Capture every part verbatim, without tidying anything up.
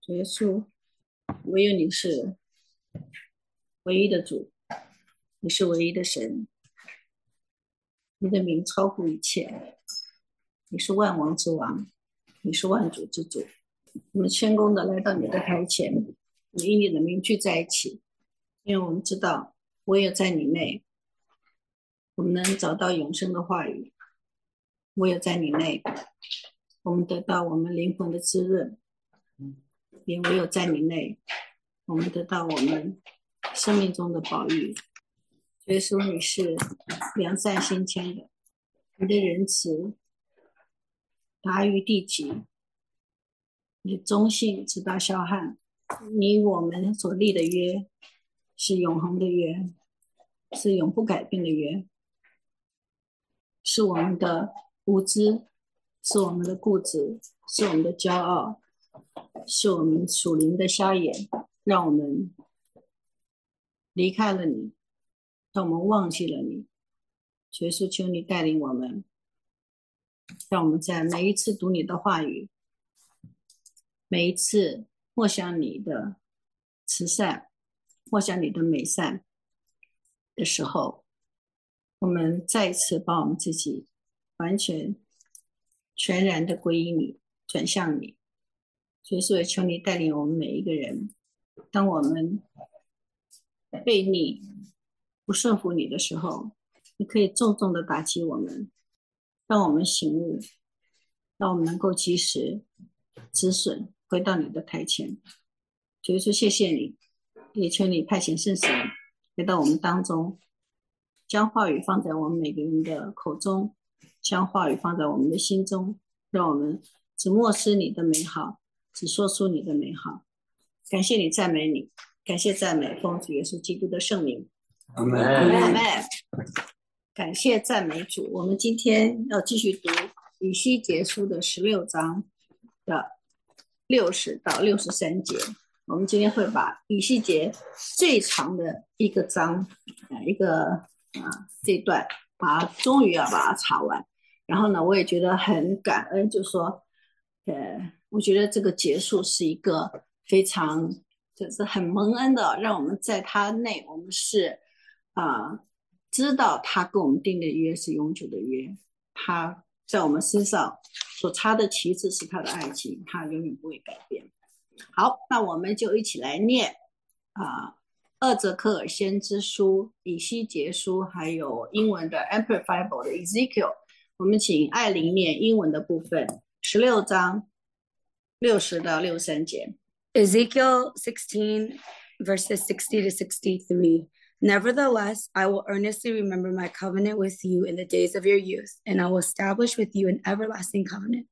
主耶稣，唯有你是唯一的主，你是唯一的神，你的名超乎一切，你是万王之王，你是万主之主。我们谦恭的来到你的台前，你以你的名聚在一起，因为我们知道唯有在你内，我们能找到永生的话语，唯有在你内，我们得到我们灵魂的滋润，也唯有在你内，我们得到我们生命中的宝玉。耶稣，你是良善心谦的，你的仁慈达于地极，你的忠信直到霄汉。你与我们所立的约是永恒的约，是永不改变的约，是我们的无知，是我们的固执，是我们的骄傲，是我们属灵的瞎眼，让我们离开了你，让我们忘记了你。耶稣，求你带领我们，让我们在每一次读你的话语，每一次默想你的慈善，默想你的美善的时候，我们再一次把我们自己完全全然的归于你，转向你。所以说，求你带领我们每一个人，当我们背逆不顺服你的时候，你可以重重的打击我们，让我们醒悟，让我们能够及时止损，回到你的台前。所以说谢谢你，也求你派遣圣神来到我们当中，将话语放在我们每个人的口中，将话语放在我们的心中，让我们只默思你的美好，只说出你的美好。感谢你，赞美你，感谢赞美奉主耶稣基督的圣名。 阿们。 阿们。感谢赞美主。我们今天要继续读以西结书的十六章的六十到六十三节。我们今天会把以西结最长的一个章，呃、一个啊这一段，把它终于要把它查完。然后呢，我也觉得很感恩，就是说，呃，我觉得这个结束是一个非常就是很蒙恩的，让我们在他内，我们是啊、呃、知道他跟我们订的约是永久的约，他在我们身上所插的旗帜是他的爱情，他永远不会改变。好，那我们就一起来念啊，厄泽克尔先知书、以西结书，还有英文的 Amplified Bible 的 Ezekiel。我们请艾琳念英文的部分，十六章六十到六十三节。 Ezekiel sixteen, verses sixty to sixty-three. Nevertheless, I will earnestly remember my covenant with you in the days of your youth, and I will establish with you an everlasting covenant.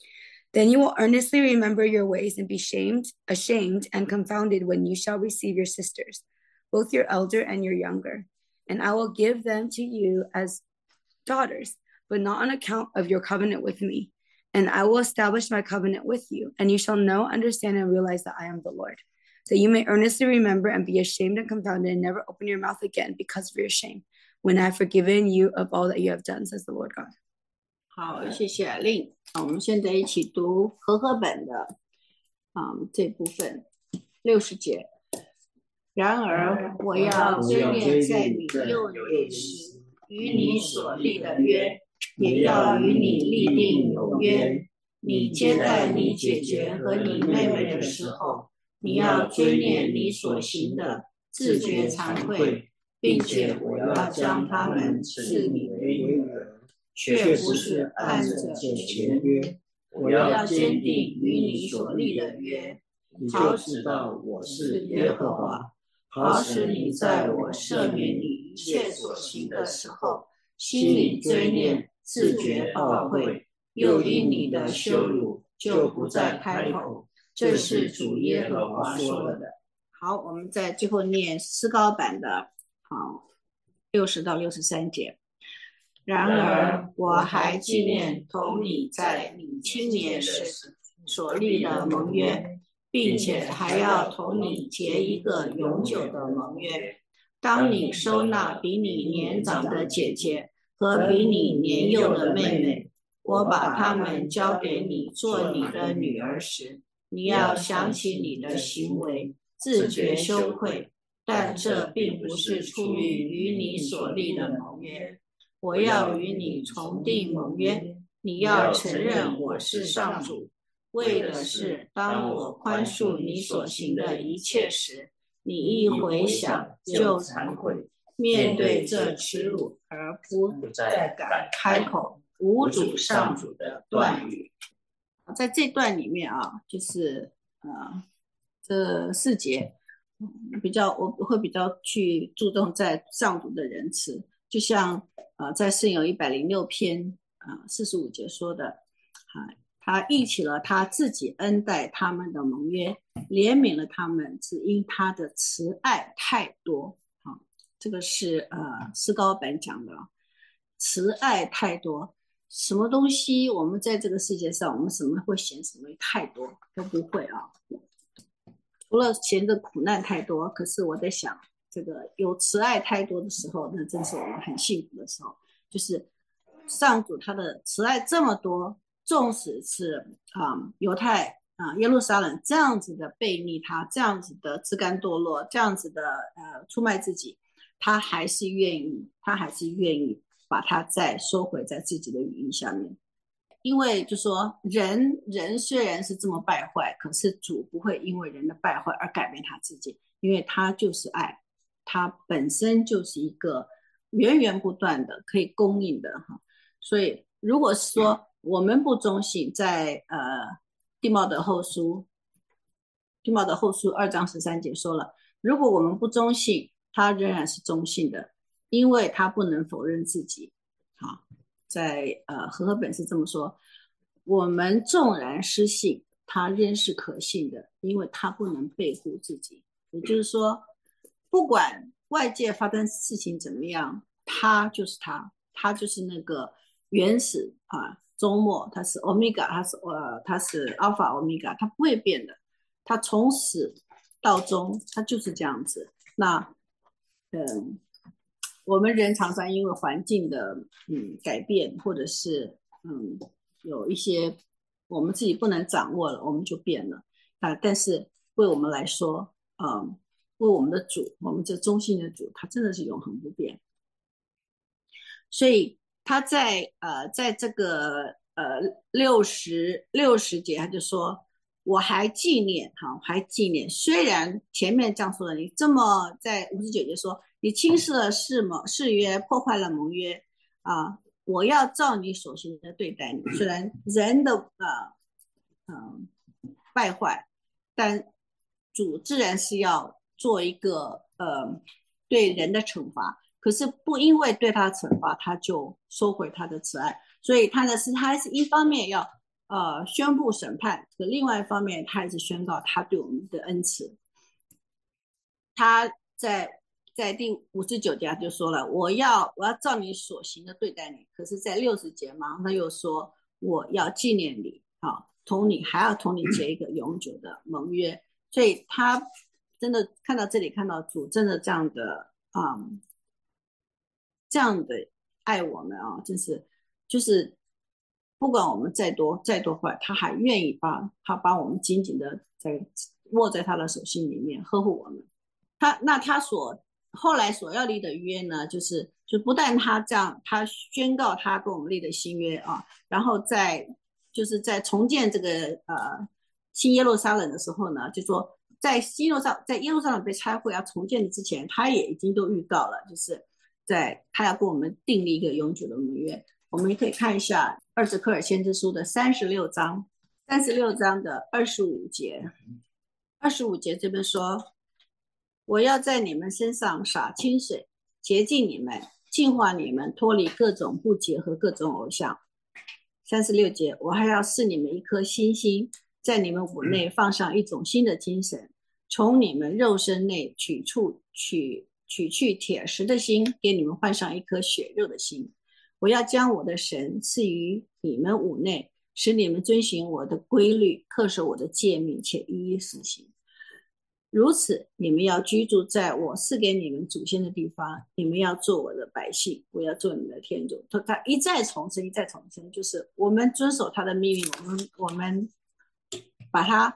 Then you will earnestly remember your ways and be shamed, ashamed and confounded when you shall receive your sisters, both your elder and your younger. And I will give them to you as daughters, but not on account of your covenant with me. And I will establish my covenant with you, and you shall know, understand, and realize that I am the Lord. That you may earnestly remember and be ashamed and confounded and never open your mouth again because of your shame, when I have forgiven you of all that you have done, says the Lord God. 好，谢谢阿令。我们现在一起读和合本的嗯这部分六十节。然而我要追念在你幼年时与你所立的约，也要与你立定有约。你接待你姐姐和你妹妹的时候，你要追念你所行的，自觉惭愧，并且我要将他们赐你为女儿，却不是按着姐姐的约。我要坚定与你所立的约， 你就知道我是耶和华， 好使你在我赦免你一切所行的时候，心里追念，自觉懊悔，又因你的羞辱就不再开口。这是主耶和华说的。好，我们在最后念诗高版的好六十到六十三节。然而我还纪念同你在你青年时所立的盟约，并且还要同你结一个永久的盟约。当你收纳比你年长的姐姐和比你年幼的妹妹，我把她们交给你做你的女儿时， 你要想起你的行为，自觉羞愧，但这并不是出于与你所立的盟约。我要与你重订盟约，你要承认我是上主，为的是当我宽恕你所行的一切时，你一回想就惭愧，面对这耻辱而不再敢开口侮辱上主的断语。在这段里面啊，就是呃这四节比较我会比较去注重在上主的仁慈，就像呃在圣咏一百零六篇啊四十五节说的啊，他忆起了他自己恩待他们的盟约，怜悯了他们，只因他的慈爱太多。啊，这个是呃诗高本讲的，慈爱太多。什么东西我们在这个世界上，我们什么会嫌什么太多？都不会啊。除了嫌着苦难太多，可是我在想，这个有慈爱太多的时候，那真是我们很幸福的时候。就是上主他的慈爱这么多，纵使是啊、嗯、犹太啊、呃、耶路撒冷这样子的背逆他，这样子的自甘堕落，这样子的呃出卖自己，他还是愿意，他还是愿意把它再收回在自己的羽翼下面。因为就说人人虽然是这么败坏，可是主不会因为人的败坏而改变他自己，因为他就是爱，他本身就是一个源源不断的可以供应的哈。所以如果是说我们不忠信，在呃地貌的后书地貌的后书二章十三节说了，如果我们不忠信，他仍然是忠信的，因为他不能否认自己。好，在呃和合本是这么说，我们纵然失信，他仍是可信的，因为他不能背负自己。也就是说，不管外界发生事情怎么样，他就是他，他就是那个原始啊，终末，他是 omega， 他是呃他是 alpha omega， 他不会变的，他从始到终，他就是这样子。那嗯。我们人常常因为环境的嗯改变，或者是嗯有一些我们自己不能掌握了，我们就变了啊。但是为我们来说，嗯，为我们的主，我们这忠心的主，他真的是永恒不变。所以他在呃在这个呃六十六十节，他就说。我还纪念，哈，还纪念。虽然前面这样说的，你这么在五十九节说，你轻视了誓盟誓约，破坏了盟约啊！我要照你所行的对待你。虽然人的呃嗯、呃、败坏，但主自然是要做一个呃对人的惩罚。可是不因为对他的惩罚，他就收回他的慈爱。所以他的是他是一方面要。呃，宣布审判，可另外一方面，他还是宣告他对我们的恩慈。他在在第五十九节就说了，我要我要照你所行的对待你。可是，在六十节嘛，他又说我要纪念你，啊，同你还要同你结一个永久的盟约。所以他真的看到这里，看到主真的这样的啊、嗯，这样的爱我们啊，真是就是。不管我们再多再多坏，他还愿意把他把我们紧紧的在握在他的手心里面呵护我们。他那他所后来所要立的约呢，就是就不但他这样，他宣告他跟我们立的新约啊，然后在就是在重建这个呃新耶路撒冷的时候呢，就说在耶路撒在耶路撒冷被拆毁要重建之前，他也已经都预告了，就是在他要跟我们订立一个永久的盟约。我们也可以看一下二十科尔先知书的三十六章，三十六章的二十五节，二十五节这边说，我要在你们身上洒清水，洁净你们，净化你们，脱离各种不洁和各种偶像。三十六节，我还要赐你们一颗新心，在你们骨内放上一种新的精神，从你们肉身内取出取取去铁石的心，给你们换上一颗血肉的心。我要将我的神赐予你们五内，使你们遵循我的规律，恪守我的诫命，且一一实行。如此，你们要居住在我赐给你们祖先的地方，你们要做我的百姓，我要做你们的天主。他一再重申，一再重申，就是我们遵守他的命运，我们我们把他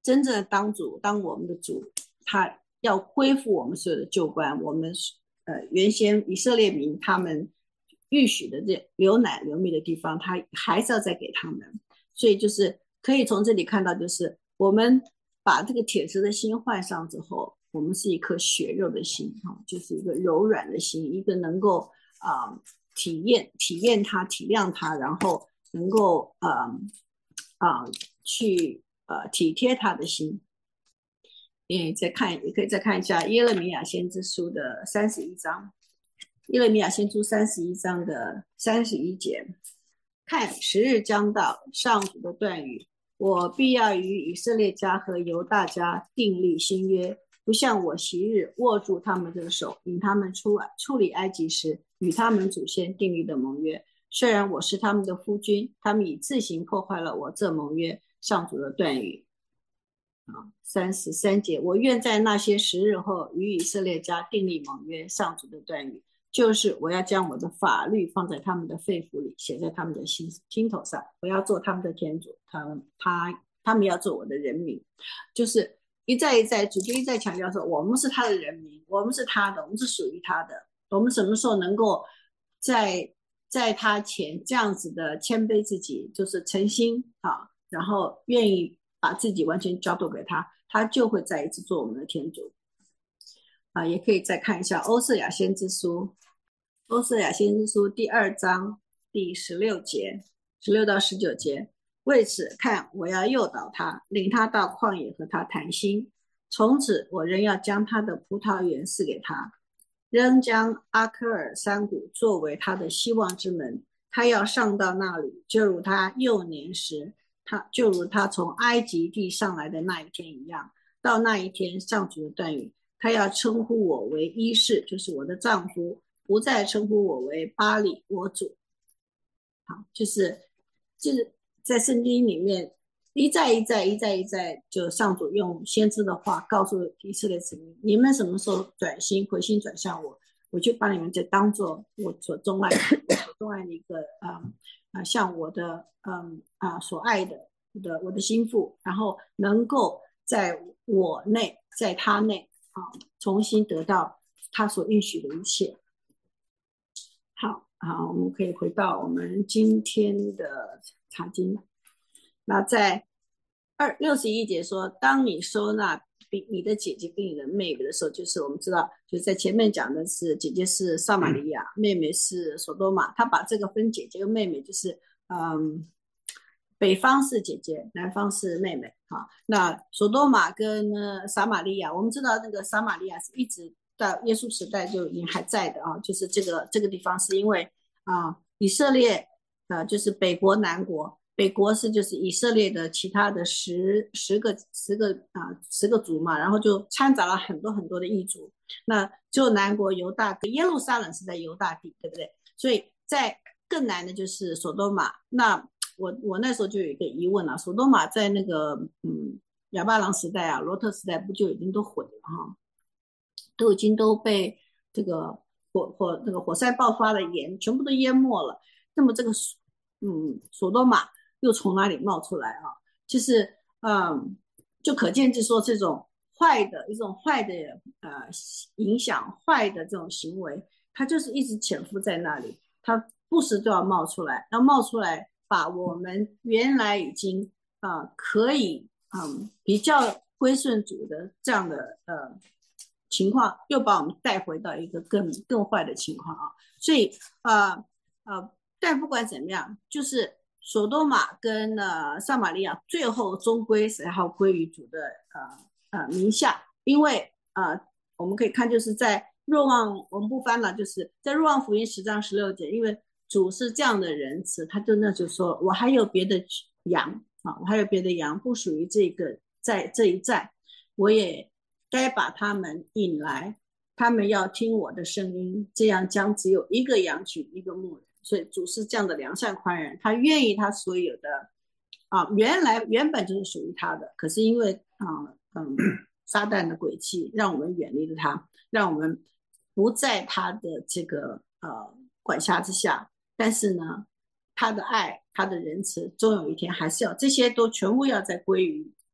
真正的当主，当我们的主，他要恢复我们所有的旧观，我们呃原先以色列民他们预许的这流奶流蜜的地方，他还是要再给他们。所以就是可以从这里看到，就是我们把这个铁石的心换上之后，我们是一颗血肉的心，就是一个柔软的心，一个能够啊、呃、体验体验它、体谅它，然后能够啊啊、呃呃、去呃体贴他的心。也再看，也可以再看一下耶勒米亚先知书的三十一章，耶勒米亚先知三十一章的三十一节，看时日将到，上主的断语，我必要与以色列家和犹大家订立新约，不像我昔日握住他们的手，引他们出出离埃及时与他们祖先订立的盟约。虽然我是他们的夫君，他们已自行破坏了我这盟约。上主的断语。三十三节，我愿在那些时日后与以色列家订立盟约。上主的断语就是我要将我的法律放在他们的肺腑里，写在他们的 心, 心头上，我要做他们的天主，他们他他们要做我的人民。就是一再一再主就一再强调说，我们是他的人民，我们是他的，我们是属于他的。我们什么时候能够在在他前这样子的谦卑自己，就是诚心啊，然后愿意把自己完全交托给他，他就会再一次做我们的天主啊。也可以再看一下欧瑟亚先知书，欧瑟亚先知书第二章第十六节，十六到十九节，为此看我要诱导他，领他到旷野和他谈心，从此我仍要将他的葡萄园赐给他，仍将阿科尔山谷作为他的希望之门，他要上到那里，就如他幼年时他就如他从埃及地上来的那一天一样。到那一天，上主的断语，他要称呼我为伊士，就是我的丈夫，不再称呼我为巴力，我主。好，就是就是在圣经里面一再一再一再一再，就上主用先知的话告诉以色列子民，你们什么时候转心回心转向我，我就把你们就当作我所钟爱我所钟爱的一个嗯啊，像我的嗯啊所爱的我的我的心腹，然后能够在我内，在他内啊，重新得到他所允许的一切。好啊，我们可以回到我们今天的查经。那在二六十一节说，当你收纳比你的姐姐跟你的妹妹的时候，就是我们知道，就是在前面讲的是姐姐是撒玛利亚，妹妹是索多玛。他把这个分姐姐跟妹妹，就是嗯，北方是姐姐，南方是妹妹啊。那索多玛跟呢撒玛利亚，我们知道那个撒玛利亚是一直到耶稣时代就已经还在的啊，就是这个这个地方是因为啊以色列呃就是北国南国。北国是就是以色列的其他的十十个十个啊十个族嘛，然后就掺杂了很多很多的异族。那就南国犹大跟耶路撒冷是在犹大地，对不对？所以在更南的就是索多玛。那我我那时候就有一个疑问啊，索多玛在那个嗯亚巴郎时代啊，罗特时代不就已经都毁了哈，都已经都被这个火火那个火山爆发的盐全部都淹没了。那么这个嗯索多玛又从哪里冒出来啊？就是嗯，就可见就说这种坏的一种坏的呃影响，坏的这种行为，它就是一直潜伏在那里，它不时都要冒出来，要冒出来，把我们原来已经啊、呃、可以嗯比较归顺主的这样的呃情况，又把我们带回到一个更更坏的情况啊。所以呃呃，但不管怎么样，就是索多玛跟呃撒玛利亚最后终归是要归于主的呃呃名下，因为呃我们可以看就是在若望，我们不翻了，就是在若望福音十章十六节，因为主是这样的仁慈，他就那就说我还有别的羊啊，我还有别的羊不属于这个在这一站，我也该把他们引来，他们要听我的声音，这样将只有一个羊群一个牧人。所以主是这样的良善宽仁，他愿意他所有的啊，原来原本就是属于他的，可是因为啊嗯撒旦的诡计，让我们远离了他，让我们不在他的这个呃管辖之下。但是呢，他的爱，他的仁慈，终有一天还是要这些都全部要再归于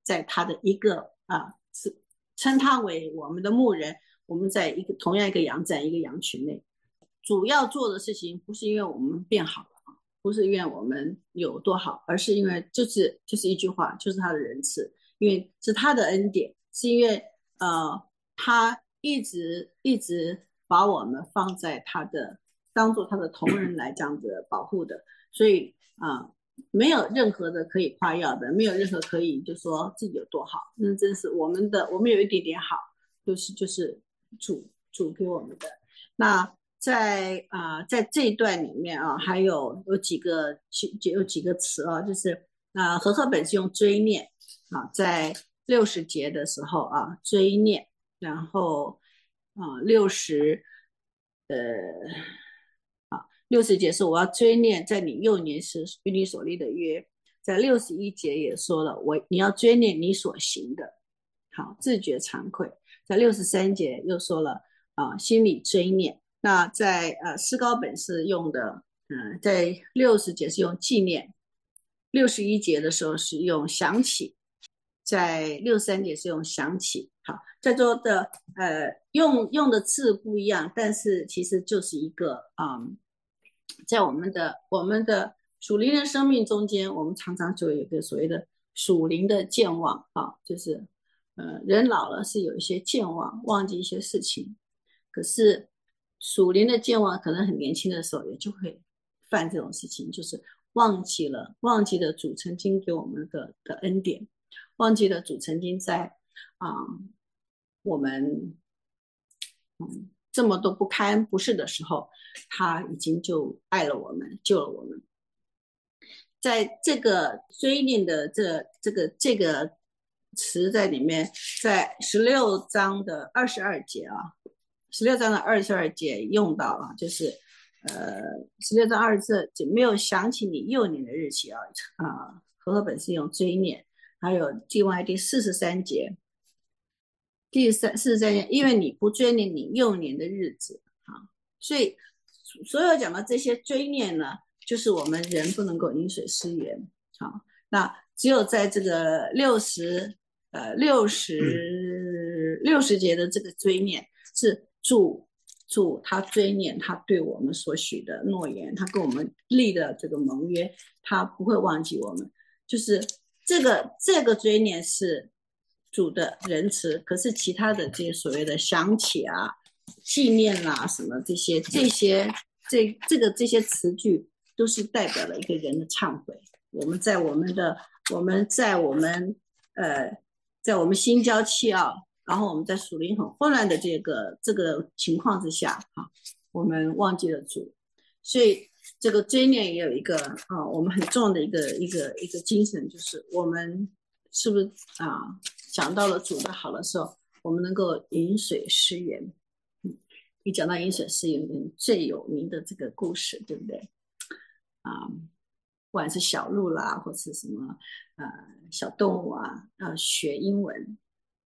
在他的一个啊，是称他为我们的牧人，我们在一个同样一个羊在一个羊群内，主要做的事情不是因为我们变好了啊，不是因为我们有多好，而是因为就是就是一句话，就是他的仁慈，因为是他的恩典，是因为呃他一直一直把我们放在他的当做他的同人来这样子保护的，所以啊、呃、没有任何的可以夸耀的，没有任何可以就说自己有多好，那真是我们的我们有一点点好，就是就是主主给我们的。那在啊、呃，在这一段里面啊，还有有几个有几个词啊，就是啊，和合本是用追念啊，在六十节的时候啊，追念，然后啊六十呃啊六十节是我要追念在你幼年时与你所立的约，在六十一节也说了，我你要追念你所行的，好自觉惭愧，在六十三节又说了啊，心里追念。那在呃诗高本是用的，嗯、呃，在六十节是用纪念，六十一节的时候是用想起，在六十三节是用想起。好，在座的呃用用的字不一样，但是其实就是一个嗯，在我们的我们的属灵的生命中间，我们常常就有一个所谓的属灵的健忘啊，就是呃人老了是有一些健忘，忘记一些事情，可是属灵的健忘可能很年轻的时候也就会犯这种事情，就是忘记了忘记了主曾经给我们的的恩典，忘记了主曾经在啊、嗯、我们嗯这么多不堪不是的时候，他已经就爱了我们，救了我们。在这个追念的这这个这个词在里面，在十六章的二十二节啊，十六章的二十二节用到了，就是呃，十六章二十二节没有想起你幼年的日期啊，啊，和合本是用追念，还有另外第四十三节，第三四十三节，因为你不追念你幼年的日子啊，所以所有讲的这些追念呢，就是我们人不能够饮水思源啊，那只有在这个六十呃六十六十节的这个追念是主主他追念他对我们所许的诺言，他跟我们立的这个盟约，他不会忘记我们，就是这个这个追念是主的仁慈，可是其他的这些所谓的想起啊、纪念啦、啊、什么这些这些这这个这些词句，都是代表了一个人的忏悔。我们在我们的我们在我们呃在我们心焦气傲，然后我们在属灵很混乱的这个这个情况之下啊，我们忘记了主，所以这个追念也有一个啊，我们很重要的一个一个一个精神，就是我们是不是啊讲到了主的好的时候，我们能够饮水思源。嗯，一讲到饮水思源，最有名的这个故事，对不对？啊，不管是小鹿啦，或是什么呃小动物啊，呃学英文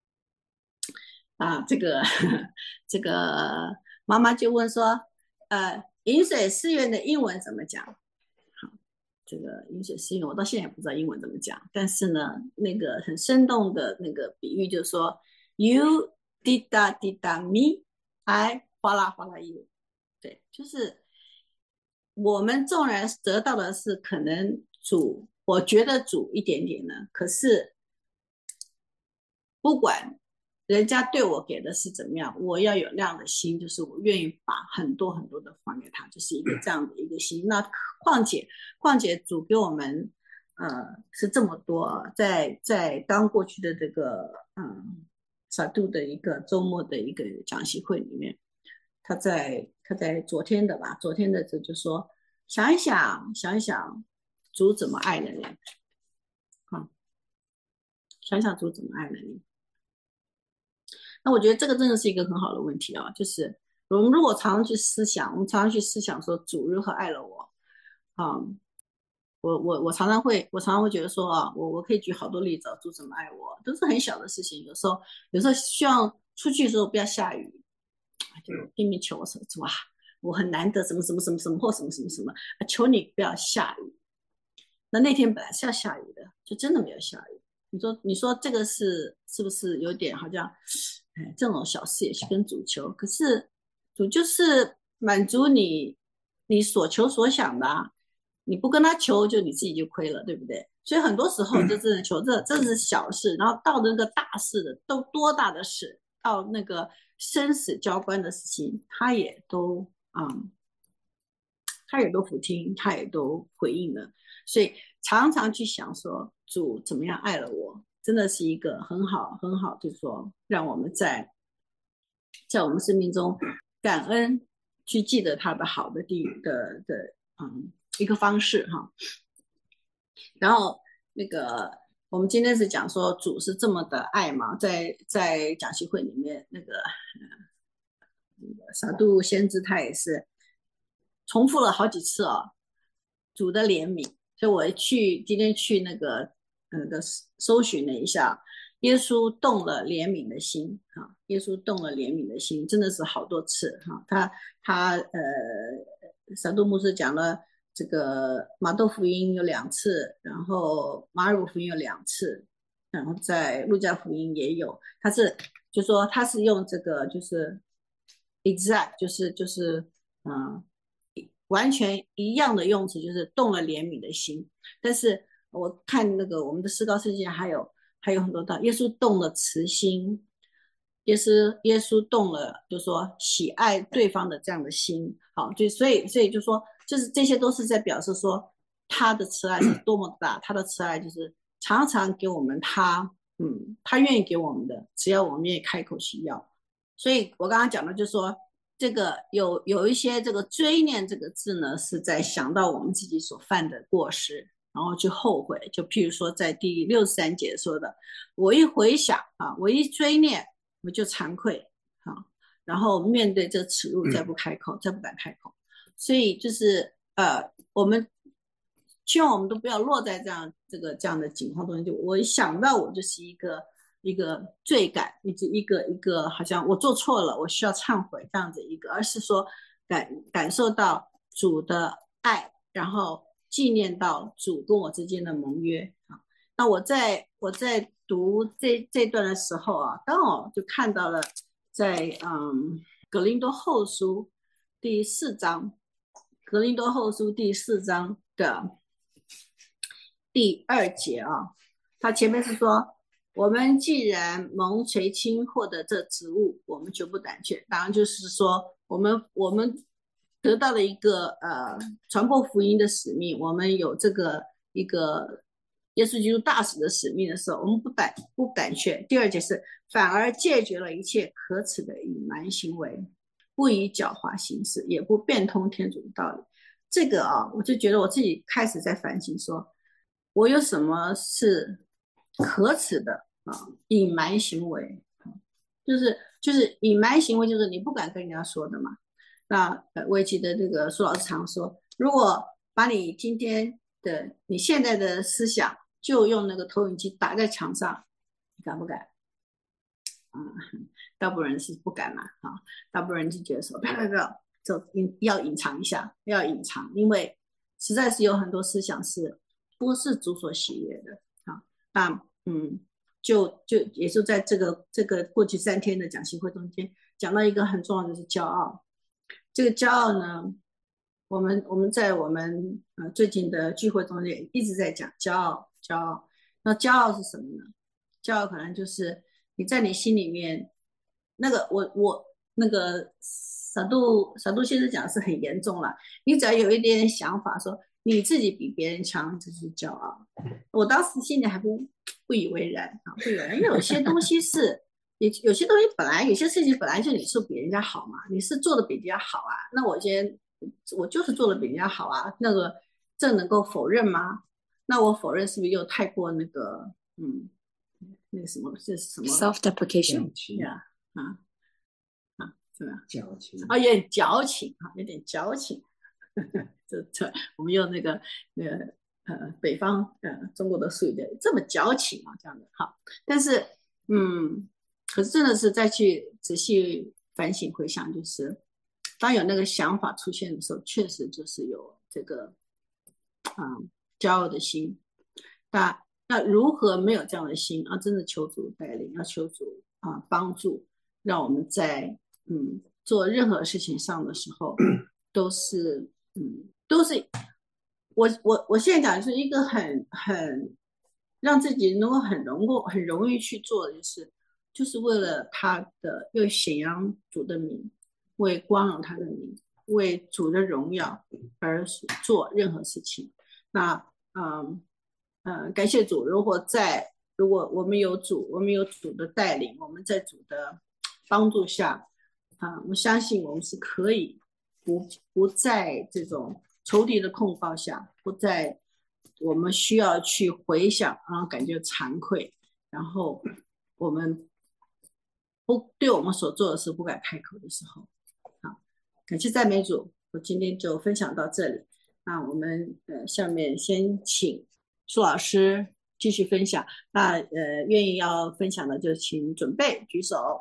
啊，这个这个妈妈就问说，呃，饮水思源的英文怎么讲？好，这个饮水思源，我到现在也不知道英文怎么讲，但是呢，那个很生动的那个比喻就是说 ，You did that did that me, I 哗啦哗啦 you， 对，就是我们纵然得到的是可能主，我觉得主一点点呢，可是不管人家对我给的是怎么样，我要有那样的心，就是我愿意把很多很多的还给他，就是一个这样的一个心。那况且况且主给我们呃是这么多，在在刚过去的这个嗯撒度的一个周末的一个讲习会里面，他在他在昨天的吧，昨天的这就说想一想想一想主怎么爱了你啊，想想主怎么爱了你。那我觉得这个真的是一个很好的问题啊，就是我们如果常常去思想，我们常常去思想说主如何爱了我，啊、嗯，我我我常常会，我常常会觉得说啊，我我可以举好多例子，主怎么爱我，都是很小的事情。有时候有时候希望出去的时候不要下雨，就拼命求我说主啊，我很难得什么什么什么什么或什么什么什么，求你不要下雨。那那天本来是要下雨的，就真的没有下雨。 你说你说这个是是不是有点好像，哎，这种小事也去跟主求？可是主就是满足你你所求所想的啊，你不跟他求，就你自己就亏了，对不对？所以很多时候这真的求这这是小事，然后到那个大事的都多大的事，到那个生死交关的事情，他也都嗯。他也都俯听，他也都回应了，所以常常去想说主怎么样爱了我，真的是一个很好很好，就是说让我们在在我们生命中感恩，去记得他的好的地的的嗯一个方式哈。然后那个我们今天是讲说主是这么的爱嘛，在在讲习会里面那个。呃那个撒杜先知他也是重复了好几次哦，主的怜悯。所以我去今天去那个那个搜寻了一下，耶稣动了怜悯的心哈，耶稣动了怜悯的心，真的是好多次哈。他他呃，撒杜牧师讲了这个马窦福音有两次，然后马尔谷福音有两次，然后在路加福音也有，他是就说他是用这个就是 exact 就是就是嗯、呃、完全一样的用词，就是动了怜悯的心。但是我看那个我们的诗歌圣经还有还有很多道，耶稣动了慈心，耶稣耶稣动了，就是说喜爱对方的这样的心。好，就所以所以就说，就是这些都是在表示说他的慈爱是多么大，他的慈爱就是常常给我们他嗯他愿意给我们的，只要我们愿意开口去要。所以我刚刚讲的就是说，这个有有一些这个追念这个字呢，是在想到我们自己所犯的过失，然后去后悔。就譬如说在第六十三节说的，我一回想啊，我一追念，我就惭愧啊，然后面对这耻辱，再不开口，再不敢开口。所以就是呃，我们希望我们都不要落在这样这个这样的境况中。就我一想到我就是一个。一个罪感，一直一个一个好像我做错了，我需要忏悔这样子一个，而是说感感受到主的爱，然后纪念到主跟我之间的盟约啊。那我在我在读这这段的时候啊，刚好就看到了在嗯格林多后书第四章，格林多后书第四章的第二节啊，他前面是说。我们既然蒙垂青获得这职务，我们绝不胆怯。当然就是说，我们我们得到了一个呃传播福音的使命，我们有这个一个耶稣基督大使的使命的时候，我们不胆不胆怯。第二节是反而戒绝了一切可耻的隐瞒行为，不以狡猾行事，也不变通天主的道理。这个啊，我就觉得我自己开始在反省说，我有什么是可耻的？啊，隐瞒行为，就是就是隐瞒行为，就是你不敢跟人家说的嘛。那呃，我也记得这个苏老师常说，如果把你今天的你现在的思想，就用那个投影机打在墙上，你敢不敢？嗯，大部分人是不敢嘛，啊，大部分人就觉得说，不要不要不要，就隐要隐藏一下，要隐藏，因为实在是有很多思想是不是主所喜悦的啊。那嗯。就就也就在这个这个过去三天的讲习会中间，讲到一个很重要的就是骄傲。这个骄傲呢，我们我们在我们呃最近的聚会中间一直在讲骄傲，骄傲。那骄傲是什么呢？骄傲可能就是你在你心里面那个我我那个傻度傻度先生讲的是很严重了。你只要有一点想法说你自己比别人强，这就是骄傲。我当时心里还不不以为然啊，不以为然，因为有些东西是，有有些东西本来有些事情本来就你是比人家好嘛，你是做的比人家好啊，那我今天我就是做的比人家好啊，那个这能够否认吗？那我否认是不是又太过那个嗯那个什么是什么 self deprecation 呀啊啊是吧？ 矫情啊，有点矫情啊，有点矫情。这这，我们用那个那个呃北方呃中国的术语的这么矫情啊，这样的哈。但是嗯，可是真的是再去仔细反省回想，就是当有那个想法出现的时候，确实就是有这个嗯骄傲的心。那那如何没有这样的心啊？真的求主带领，要求主啊帮助，让我们在嗯做任何事情上的时候，都是嗯都是我我我现在讲是一个很很让自己能够很容够很容易去做的，就是就是为了他的为显扬主的名，为光荣他的名，为主的荣耀而做任何事情。那嗯。嗯，感谢主。如果在如果我们有主，我们有主的带领，我们在主的帮助下，啊，我相信我们是可以不不在这种仇敌的控告下，不在我们需要去回想，然后感觉惭愧，然后我们不对我们所做的事不敢开口的时候，好，感谢赞美主。我今天就分享到这里。那我们呃下面先请苏老师继续分享。那呃，愿意要分享的就请准备举手。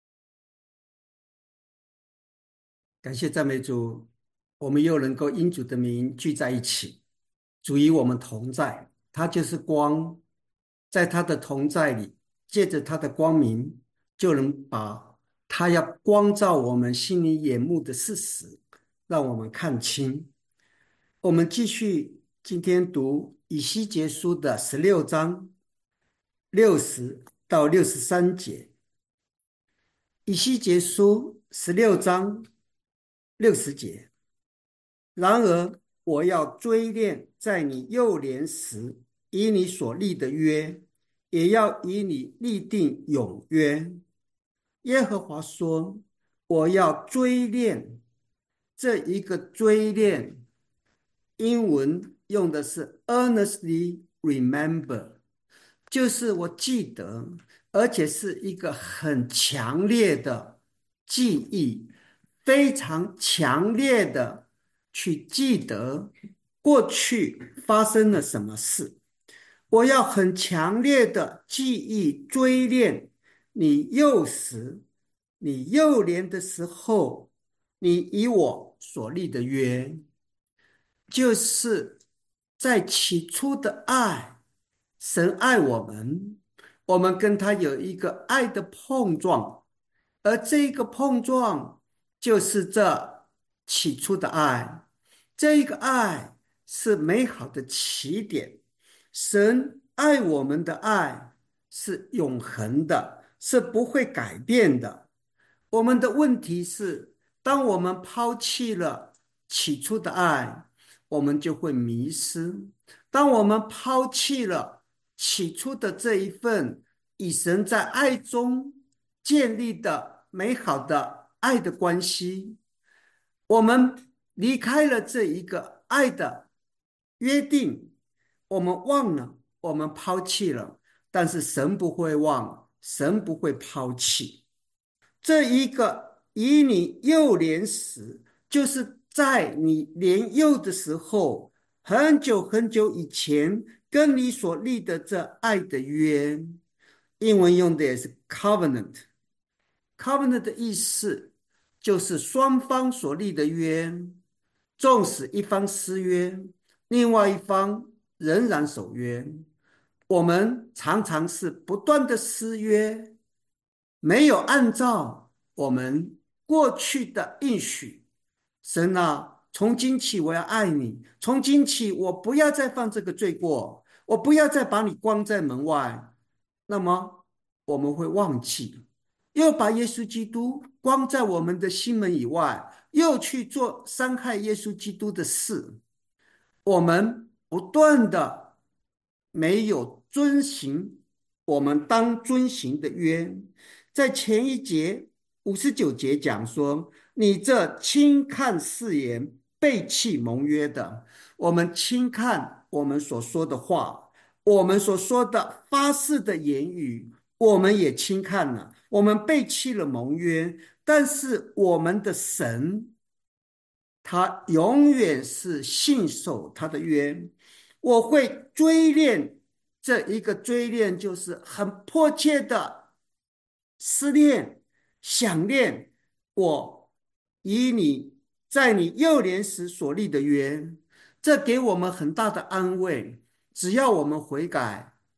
感谢赞美主，我们又能够因主的名聚在一起，主与我们同在，他就是光，在他的同在里，借着他的光明，就能把他要光照我们心里眼目的事实，让我们看清。我们继续今天读以西结书的十六章六十到六十三节。以西结书十六章六十节。然而我要追念在你幼年时以你所立的约，也要以你立定永约。耶和华说，我要追念。这一个追念英文用的是 earnestly remember，就是我记得，而且是一个很强烈的记忆，非常强烈的去记得过去发生了什么事。我要很强烈的记忆追念你幼时，你幼年的时候，你与我所立的约，就是在起初的爱，神爱我们，我们跟他有一个爱的碰撞，而这个碰撞就是这起初的爱，这一个爱是美好的起点。神爱我们的爱是永恒的，是不会改变的。我们的问题是，当我们抛弃了起初的爱，我们就会迷失。当我们抛弃了起初的这一份与神在爱中建立的美好的爱的关系，我们离开了这一个爱的约定，我们忘了，我们抛弃了，但是神不会忘，神不会抛弃。这一个以你幼年时，就是在你年幼的时候，很久很久以前跟你所立的这爱的约，英文用的也是 covenant。 covenant 的意思就是双方所立的约，纵使一方失约，另外一方仍然守约。我们常常是不断的失约，没有按照我们过去的应许，神啊，从今起我要爱你，从今起我不要再犯这个罪过，我不要再把你关在门外。那么我们会忘记，又把耶稣基督关在我们的心门以外，又去做伤害耶稣基督的事。我们不断的没有遵行我们当遵行的约。在前一节五十九节讲说，你这轻看誓言背弃盟约的，我们轻看我们所说的话，我们所说的发誓的言语，我们也轻看了，我们背弃了盟约。但是我们的神，他永远是信守他的约。我会追念，这一个追念就是很迫切的思念想念我与你在你幼年时所立的约，这给我们很大的安慰。只要我们悔改，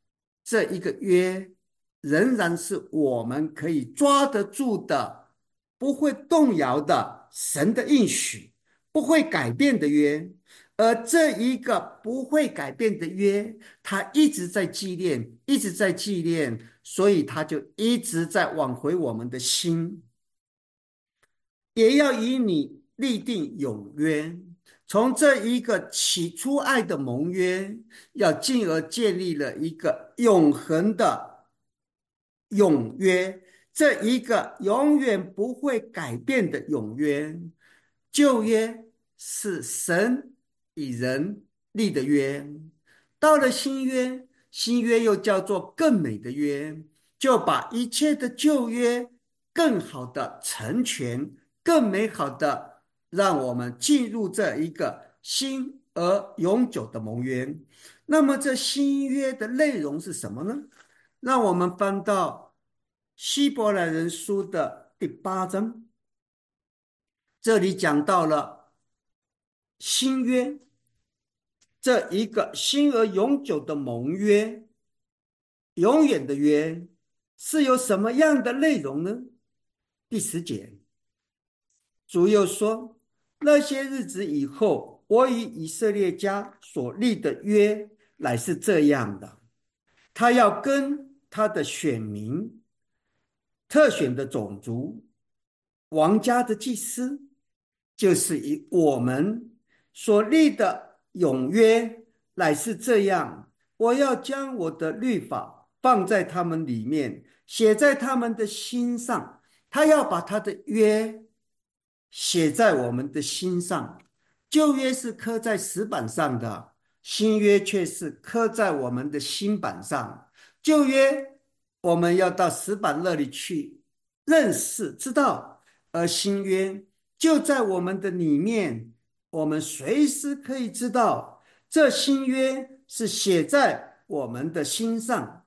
这一个约仍然是我们可以抓得住的，不会动摇的神的应许，不会改变的约。而这一个不会改变的约，他一直在纪念，一直在纪念，所以他就一直在挽回我们的心，也要与你立定永约。从这一个起初爱的盟约，要进而建立了一个永恒的永约，这一个永远不会改变的永约。旧约是神与人立的约，到了新约，新约又叫做更美的约，就把一切的旧约更好的成全，更美好的让我们进入这一个新而永久的盟约。那么这新约的内容是什么呢？让我们翻到希伯来人书的第八章，这里讲到了新约，这一个新而永久的盟约，永远的约，是有什么样的内容呢？第十节，主又说，那些日子以后，我与以色列家所立的约乃是这样的，他要跟他的选民，特选的种族，王家的祭司，就是以我们所立的永约乃是这样，我要将我的律法放在他们里面，写在他们的心上。他要把他的约写在我们的心上。旧约是刻在石板上的，新约却是刻在我们的心板上。旧约我们要到石板那里去认识知道，而新约就在我们的里面，我们随时可以知道，这新约是写在我们的心上。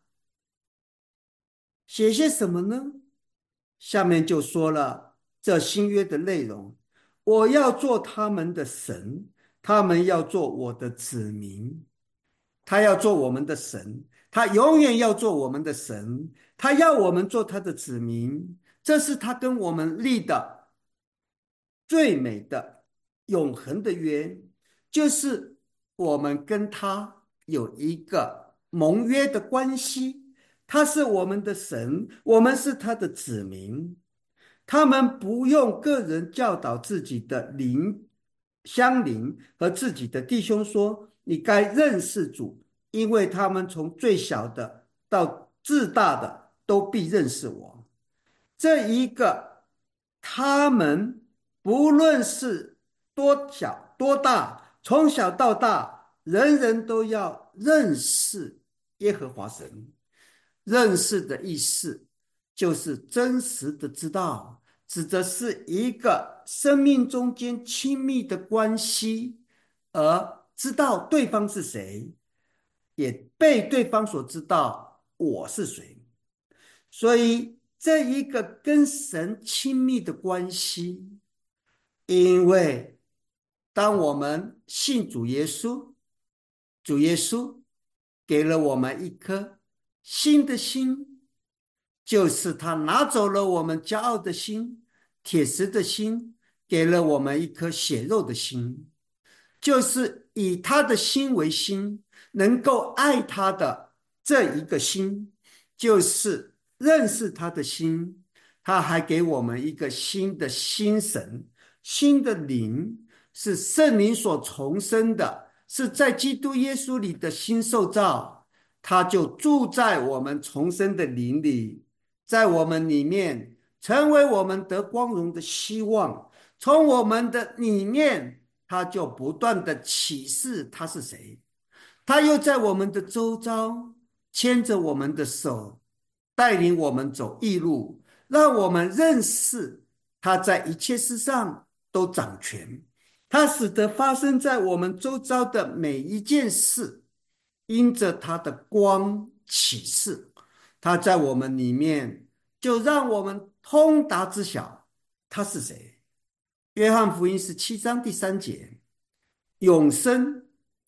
写些什么呢？下面就说了这新约的内容，我要做他们的神，他们要做我的子民。他要做我们的神，他永远要做我们的神，他要我们做他的子民，这是他跟我们立的最美的永恒的约，就是我们跟他有一个盟约的关系。他是我们的神，我们是他的子民。他们不用个人教导自己的邻乡邻和自己的弟兄说，你该认识主，因为他们从最小的到至大的都必认识我。这一个他们不论是多小多大，从小到大，人人都要认识耶和华神。认识的意思就是真实的知道，指的是一个生命中间亲密的关系，而知道对方是谁，也被对方所知道我是谁。所以这一个跟神亲密的关系，因为当我们信主耶稣，主耶稣给了我们一颗新的心，就是他拿走了我们骄傲的心，铁石的心，给了我们一颗血肉的心，就是以他的心为心，能够爱他的这一个心，就是认识他的心。他还给我们一个新的心神，新的灵，是圣灵所重生的，是在基督耶稣里的新受造。他就住在我们重生的灵里，在我们里面成为我们得光荣的希望。从我们的里面，他就不断的启示他是谁。他又在我们的周遭牵着我们的手，带领我们走义路，让我们认识他在一切事上都掌权。他使得发生在我们周遭的每一件事因着他的光启示，他在我们里面就让我们通达知晓他是谁。约翰福音十七章第三节，永生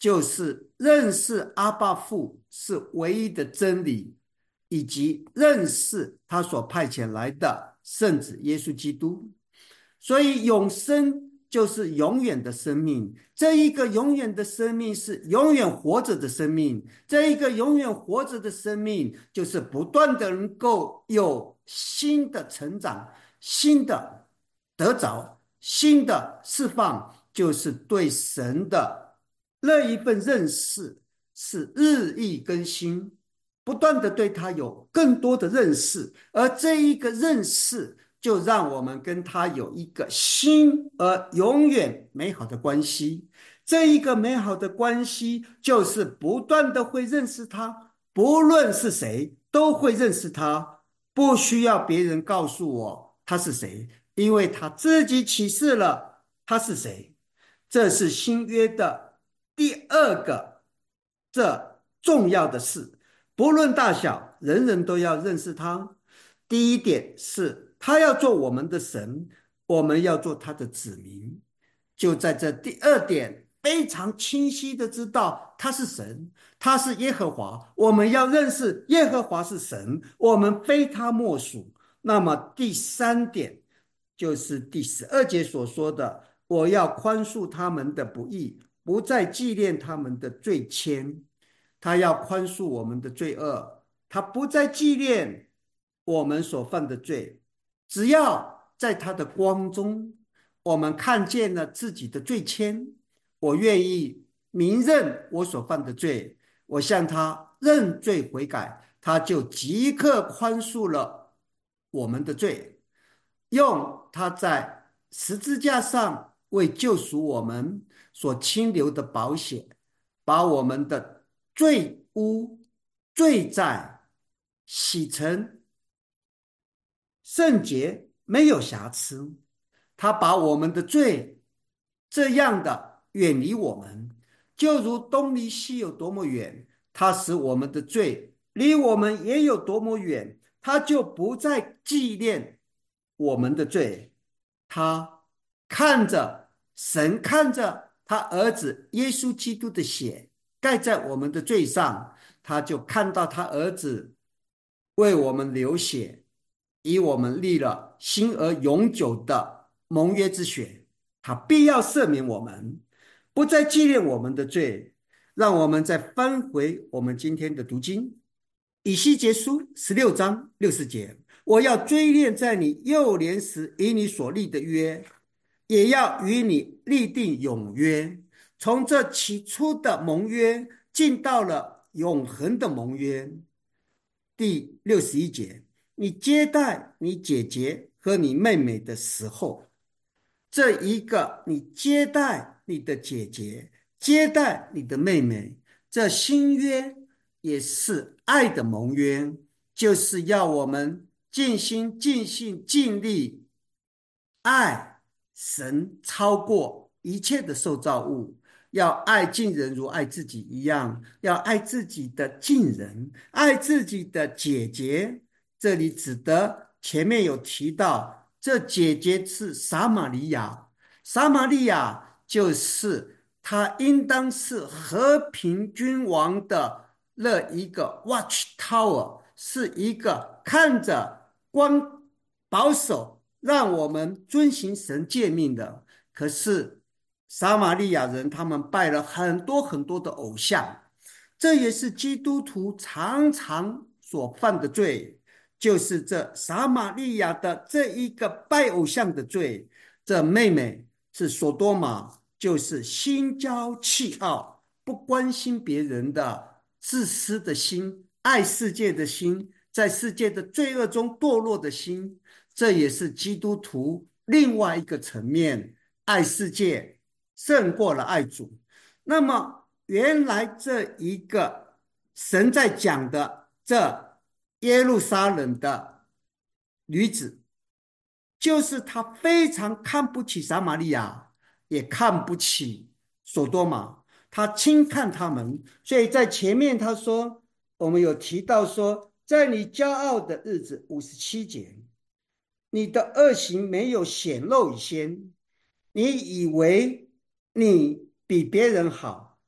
就是认识阿爸父是唯一的真理，以及认识他所派遣来的圣子耶稣基督。所以永生就是永远的生命，这一个永远的生命是永远活着的生命，这一个永远活着的生命就是不断的能够有新的成长，新的得着，新的释放，就是对神的那一份认识是日益更新，不断的对他有更多的认识，而这一个认识就让我们跟他有一个新而永远美好的关系。这一个美好的关系就是不断的会认识他，不论是谁都会认识他，不需要别人告诉我他是谁，因为他自己启示了他是谁。这是新约的第二个这重要的事，不论大小，人人都要认识他。第一点是他要做我们的神，我们要做他的子民。就在这第二点非常清晰的知道他是神，他是耶和华，我们要认识耶和华是神，我们非他莫属。那么第三点就是第十二节所说的，我要宽恕他们的不义，不再纪念他们的罪愆。他要宽恕我们的罪恶，他不再纪念我们所犯的罪。只要在他的光中，我们看见了自己的罪愆，我愿意明认我所犯的罪，我向他认罪悔改，他就即刻宽恕了我们的罪，用他在十字架上为救赎我们所倾流的宝血，把我们的罪污罪债洗成圣洁，没有瑕疵。他把我们的罪这样的远离我们，就如东离西有多么远，他使我们的罪离我们也有多么远，他就不再纪念我们的罪。他看着神看着他儿子耶稣基督的血盖在我们的罪上，他就看到他儿子为我们流血，以我们立了新而永久的盟约之血，他必要赦免我们，不再纪念我们的罪。让我们再翻回我们今天的读经，以西结书十六章六十节，我要追念在你幼年时与你所立的约，也要与你立定永约，从这起初的盟约进到了永恒的盟约。第六十一节，你接待你姐姐和你妹妹的时候，这一个你接待你的姐姐，接待你的妹妹，这新约也是爱的盟约，就是要我们尽心尽性尽力爱神超过一切的受造物，要爱近人如爱自己一样，要爱自己的近人，爱自己的姐姐。这里指的前面有提到，这姐姐是撒玛利亚，撒玛利亚就是她应当是和平君王的那一个 watch tower， 是一个看着关保守让我们遵行神诫命的。可是撒玛利亚人他们拜了很多很多的偶像，这也是基督徒常常所犯的罪，就是这撒玛利亚的这一个拜偶像的罪。这妹妹是所多玛，就是心骄气傲，不关心别人的自私的心，爱世界的心，在世界的罪恶中堕落的心。这也是基督徒另外一个层面，爱世界胜过了爱主。那么原来这一个神在讲的这耶路撒冷的女子，就是她非常看不起撒玛利亚，也看不起所多玛，她轻看他们。所以在前面他说，我们有提到说，在你骄傲的日子，五十七节，你的恶行没有显露以先，你以为你比别人好，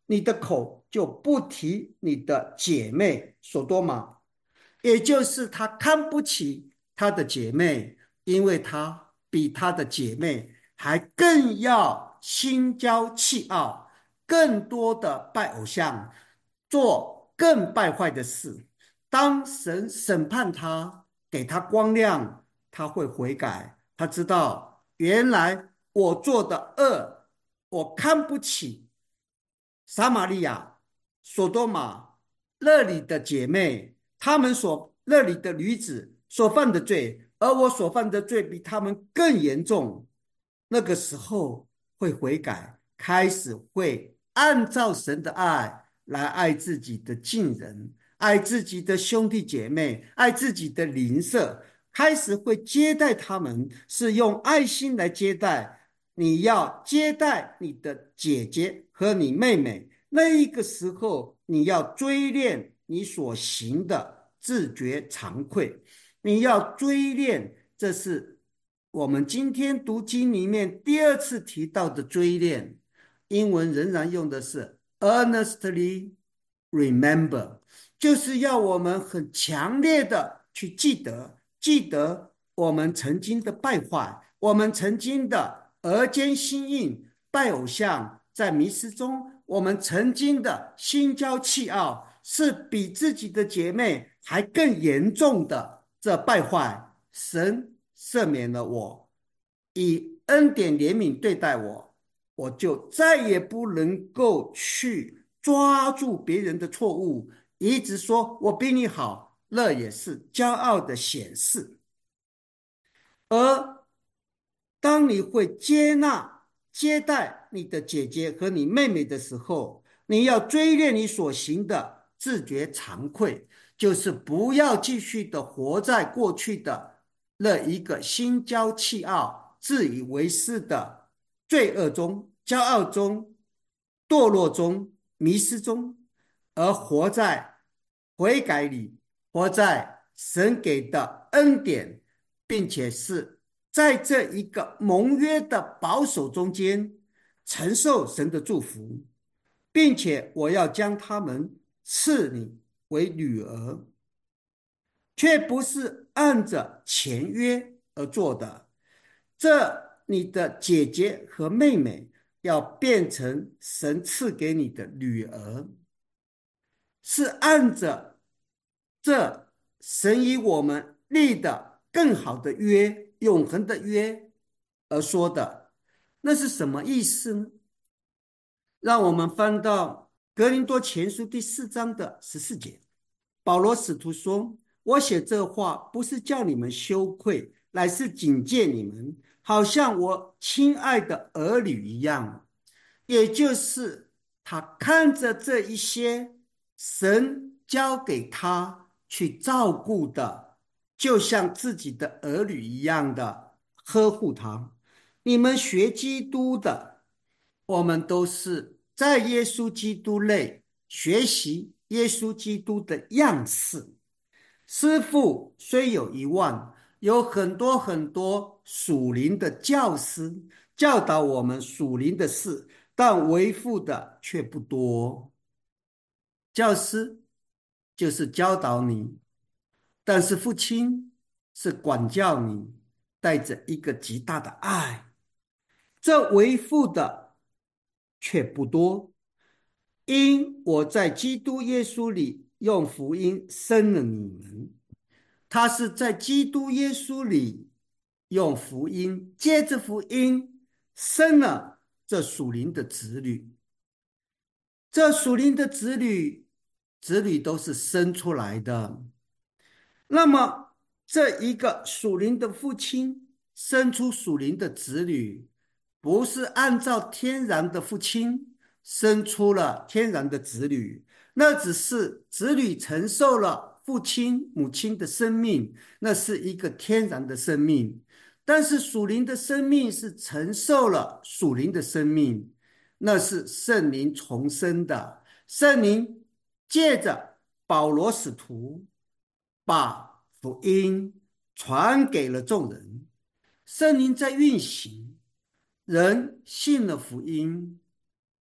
你的口就不提你的姐妹所多玛，也就是他看不起他的姐妹，因为他比他的姐妹还更要心骄气傲，更多的拜偶像，做更败坏的事。当神审判他，给他光亮，他会悔改。他知道原来我做的恶，我看不起撒玛利亚、索多玛那里的姐妹，她们所那里的女子所犯的罪，而我所犯的罪比他们更严重。那个时候会悔改，开始会按照神的爱来爱自己的近人，爱自己的兄弟姐妹，爱自己的邻舍，开始会接待他们，是用爱心来接待。你要接待你的姐姐和你妹妹，那一个时候你要追念你所行的，自觉惭愧。你要追念，这是我们今天读经里面第二次提到的追念，英文仍然用的是 earnestly remember，就是要我们很强烈的去记得，记得我们曾经的败坏，我们曾经的额间心硬、拜偶像，在迷失中，我们曾经的心骄气傲，是比自己的姐妹还更严重的这败坏。神赦免了我，以恩典怜悯对待我，我就再也不能够去抓住别人的错误，一直说我比你好，那也是骄傲的显示。而当你会接纳接待你的姐姐和你妹妹的时候，你要追念你所行的，自觉惭愧，就是不要继续的活在过去的那一个心骄气傲、自以为是的罪恶中、骄傲中、堕落中、迷失中，而活在悔改里，活在神给的恩典，并且是在这一个盟约的保守中间承受神的祝福，并且我要将他们赐你为女儿，却不是按着前约而做的。这你的姐姐和妹妹要变成神赐给你的女儿，是按着这神与我们立的更好的约，永恒的约而说的。那是什么意思呢？让我们翻到格林多前书第四章的十四节，保罗使徒说，我写这话不是叫你们羞愧，乃是警戒你们，好像我亲爱的儿女一样。也就是他看着这一些神交给他去照顾的，就像自己的儿女一样的呵护他。你们学基督的，我们都是在耶稣基督内学习耶稣基督的样式。师父虽有一万，有很多很多属灵的教师教导我们属灵的事，但为父的却不多。教师就是教导你，但是父亲是管教你，带着一个极大的爱。这为父的却不多，因我在基督耶稣里用福音生了你们。他是在基督耶稣里用福音，接着福音生了这属灵的子女。这属灵的子女，子女都是生出来的。那么这一个属灵的父亲生出属灵的子女，不是按照天然的父亲生出了天然的子女，那只是子女承受了父亲母亲的生命，那是一个天然的生命。但是属灵的生命是承受了属灵的生命，那是圣灵重生的。圣灵借着保罗使徒把福音传给了众人，圣灵在运行，人信了福音，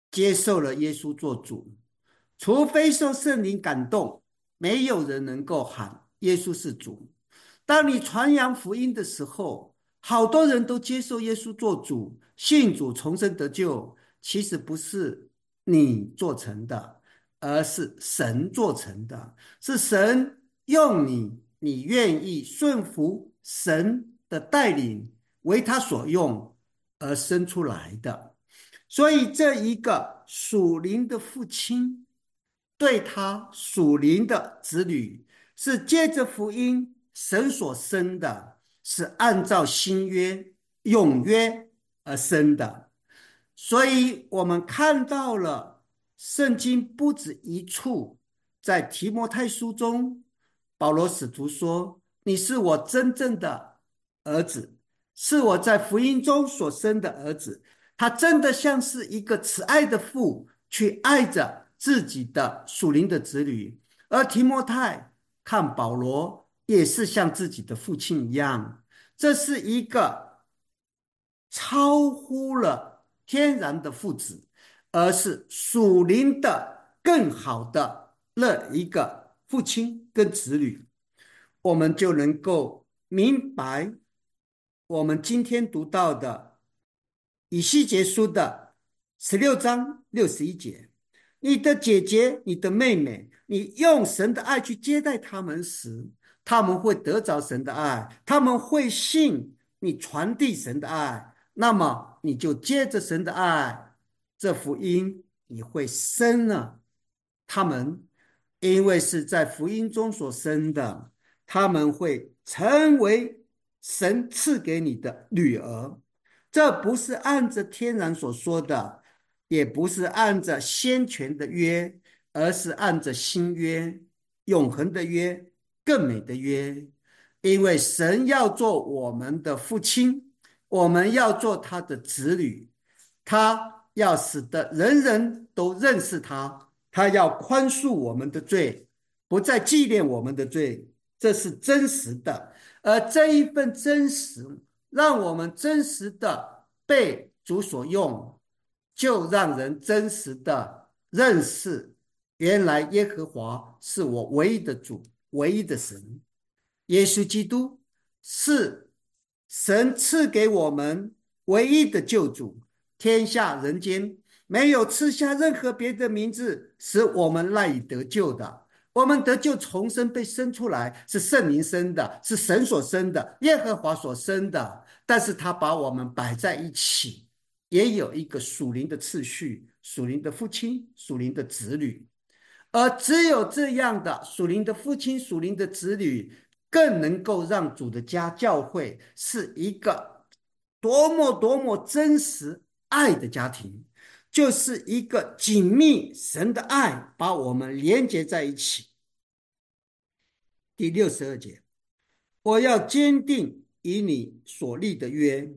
接受了耶稣做主，除非受圣灵感动，没有人能够喊耶稣是主。当你传扬福音的时候，好多人都接受耶稣做主，信主重生得救，其实不是你做成的，而是神做成的，是神用你，你愿意顺服神的带领，为他所用而生出来的。所以这一个属灵的父亲对他属灵的子女，是借着福音神所生的，是按照新约永约而生的。所以我们看到了圣经不止一处，在提摩太书中，保罗使徒说，你是我真正的儿子，是我在福音中所生的儿子。他真的像是一个慈爱的父，去爱着自己的属灵的子女。而提摩太看保罗也是像自己的父亲一样，这是一个超乎了天然的父子，而是属灵的更好的那一个父亲跟子女。我们就能够明白我们今天读到的以西结书的十六章六十一节，你的姐姐，你的妹妹，你用神的爱去接待他们时，他们会得着神的爱，他们会信你传递神的爱，那么你就接着神的爱，这福音你会生了他们，因为是在福音中所生的，他们会成为神赐给你的女儿。这不是按着天然所说的，也不是按着先前的约，而是按着新约，永恒的约，更美的约。因为神要做我们的父亲，我们要做他的子女，他要使得人人都认识他，他要宽恕我们的罪，不再纪念我们的罪，这是真实的。而这一份真实，让我们真实的被主所用，就让人真实的认识，原来耶和华是我唯一的主，唯一的神。耶稣基督是神赐给我们唯一的救主，天下人间没有赐下任何别的名字使我们赖以得救的。我们得救重生被生出来，是圣灵生的，是神所生的，耶和华所生的，但是他把我们摆在一起，也有一个属灵的次序，属灵的父亲，属灵的子女。而只有这样的属灵的父亲，属灵的子女，更能够让主的家教会是一个多么多么真实爱的家庭，就是一个紧密神的爱把我们连接在一起。第六十二节，我要坚定以你所立的约。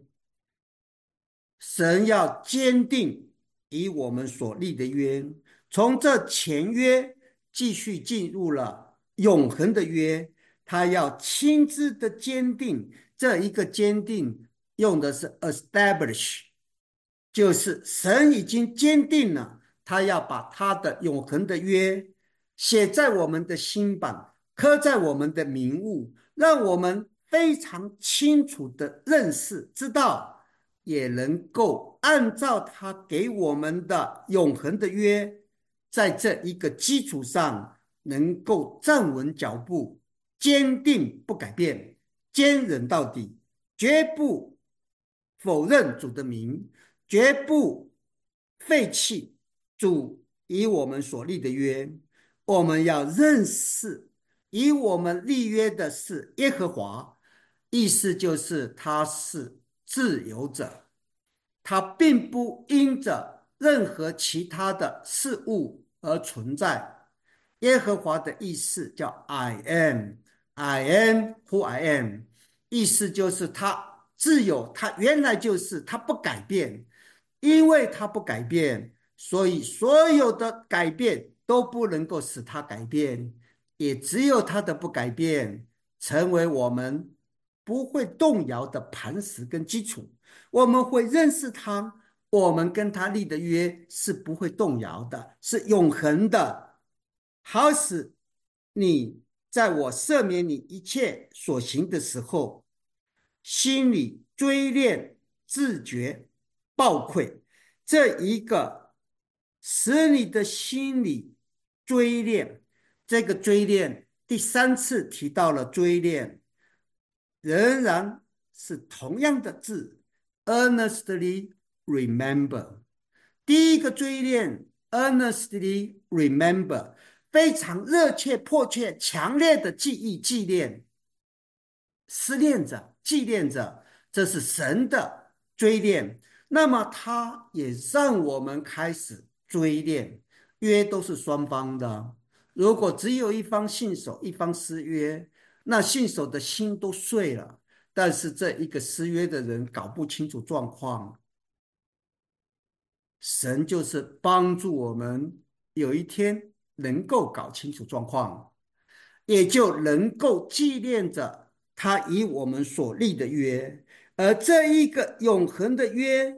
神要坚定以我们所立的约，从这前约继续进入了永恒的约，他要亲自的坚定。这一个坚定用的是 establish， 就是神已经坚定了，他要把他的永恒的约写在我们的心版，刻在我们的名物，让我们非常清楚的认识知道，也能够按照他给我们的永恒的约，在这一个基础上能够站稳脚步，坚定不改变，坚忍到底，绝不否认主的名，绝不废弃主以我们所立的约。我们要认识以我们立约的是耶和华，意思就是他是自由者，他并不因着任何其他的事物而存在。耶和华的意思叫 I am， I am who I am， 意思就是他自由，他原来就是，他不改变。因为他不改变，所以所有的改变都不能够使他改变，也只有他的不改变成为我们不会动摇的磐石跟基础。我们会认识他， 我们跟他立的约是不会动摇的，是永恒的，好使你在我赦免你一切所行的时候，心里追恋自觉暴愧。这一个使你的心里追恋，这个追恋第三次提到了追恋，仍然是同样的字 earnestly remember。第一个追恋 earnestly remember， 非常热切迫切强烈的记忆纪念，思念着纪念着，这是神的追恋。那么他也让我们开始追恋，约都是双方的，如果只有一方信守一方失约，那信守的心都碎了，但是这一个失约的人搞不清楚状况，神就是帮助我们有一天能够搞清楚状况，也就能够纪念着他与我们所立的约。而这一个永恒的约，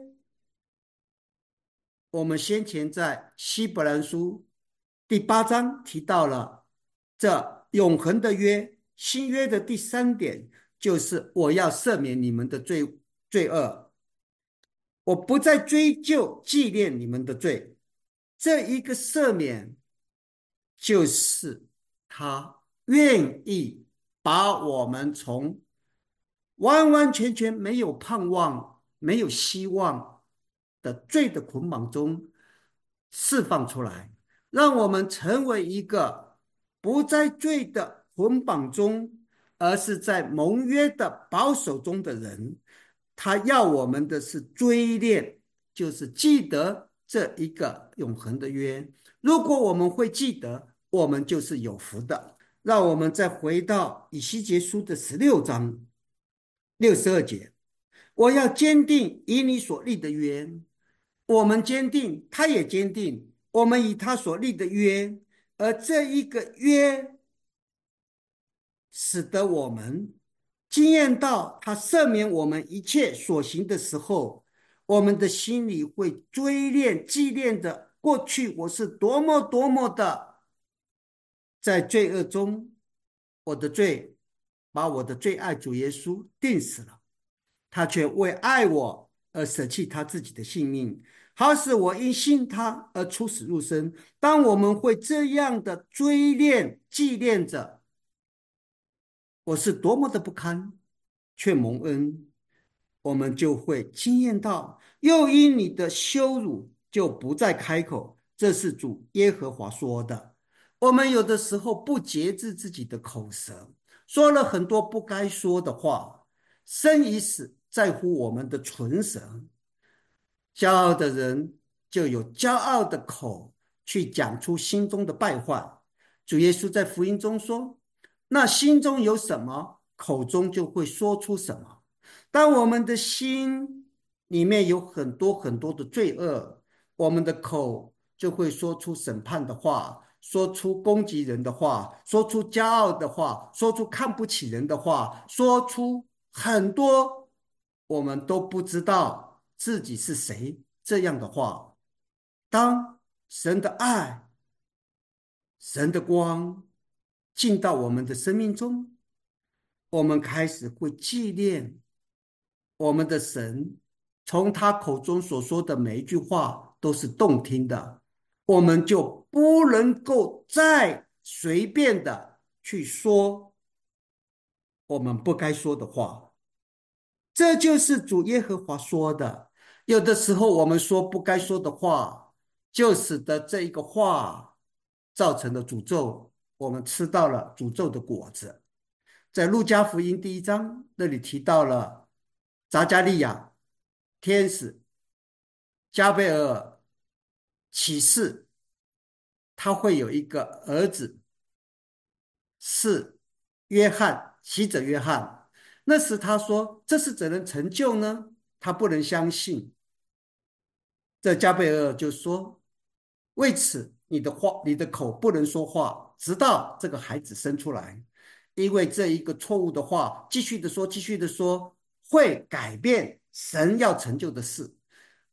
我们先前在希伯来书第八章提到了，这永恒的约，新约的第三点就是我要赦免你们的罪罪恶，我不再追究纪念你们的罪。这一个赦免就是他愿意把我们从完完全全没有盼望没有希望的罪的捆绑中释放出来，让我们成为一个不在罪的捆绑中，而是在盟约的保守中的人。他要我们的是追念，就是记得这一个永恒的约。如果我们会记得，我们就是有福的。让我们再回到以西结书的十六章六十二节，我要坚定以你所立的约。我们坚定，他也坚定，我们以他所立的约，而这一个约使得我们经验到他赦免我们一切所行的时候，我们的心里会追念纪念的过去我是多么多么的在罪恶中，我的罪把我的最爱主耶稣定死了，他却为爱我而舍弃他自己的性命，好使我因信他而出死入生。当我们会这样的追念纪念着我是多么的不堪，却蒙恩，我们就会经验到，又因你的羞辱就不再开口。这是主耶和华说的。我们有的时候不节制自己的口舌，说了很多不该说的话，生与死在乎我们的唇舌。骄傲的人就有骄傲的口，去讲出心中的败坏。主耶稣在福音中说，那心中有什么，口中就会说出什么。当我们的心里面有很多很多的罪恶，我们的口就会说出审判的话，说出攻击人的话，说出骄傲的话，说出看不起人的话，说出很多我们都不知道自己是谁这样的话。当神的爱、神的光进到我们的生命中，我们开始会纪念我们的神，从他口中所说的每一句话都是动听的，我们就不能够再随便的去说我们不该说的话。这就是主耶和华说的。有的时候我们说不该说的话，就使得这一个话造成了诅咒，我们吃到了诅咒的果子。在路加福音第一章那里提到了匝加利亚天使加贝尔启示，他会有一个儿子是约翰，洗者约翰。那时他说，这是怎能成就呢？他不能相信。这加贝尔就说，为此你的话，你的口不能说话，直到这个孩子生出来。因为这一个错误的话，继续的说，继续的说，会改变神要成就的事。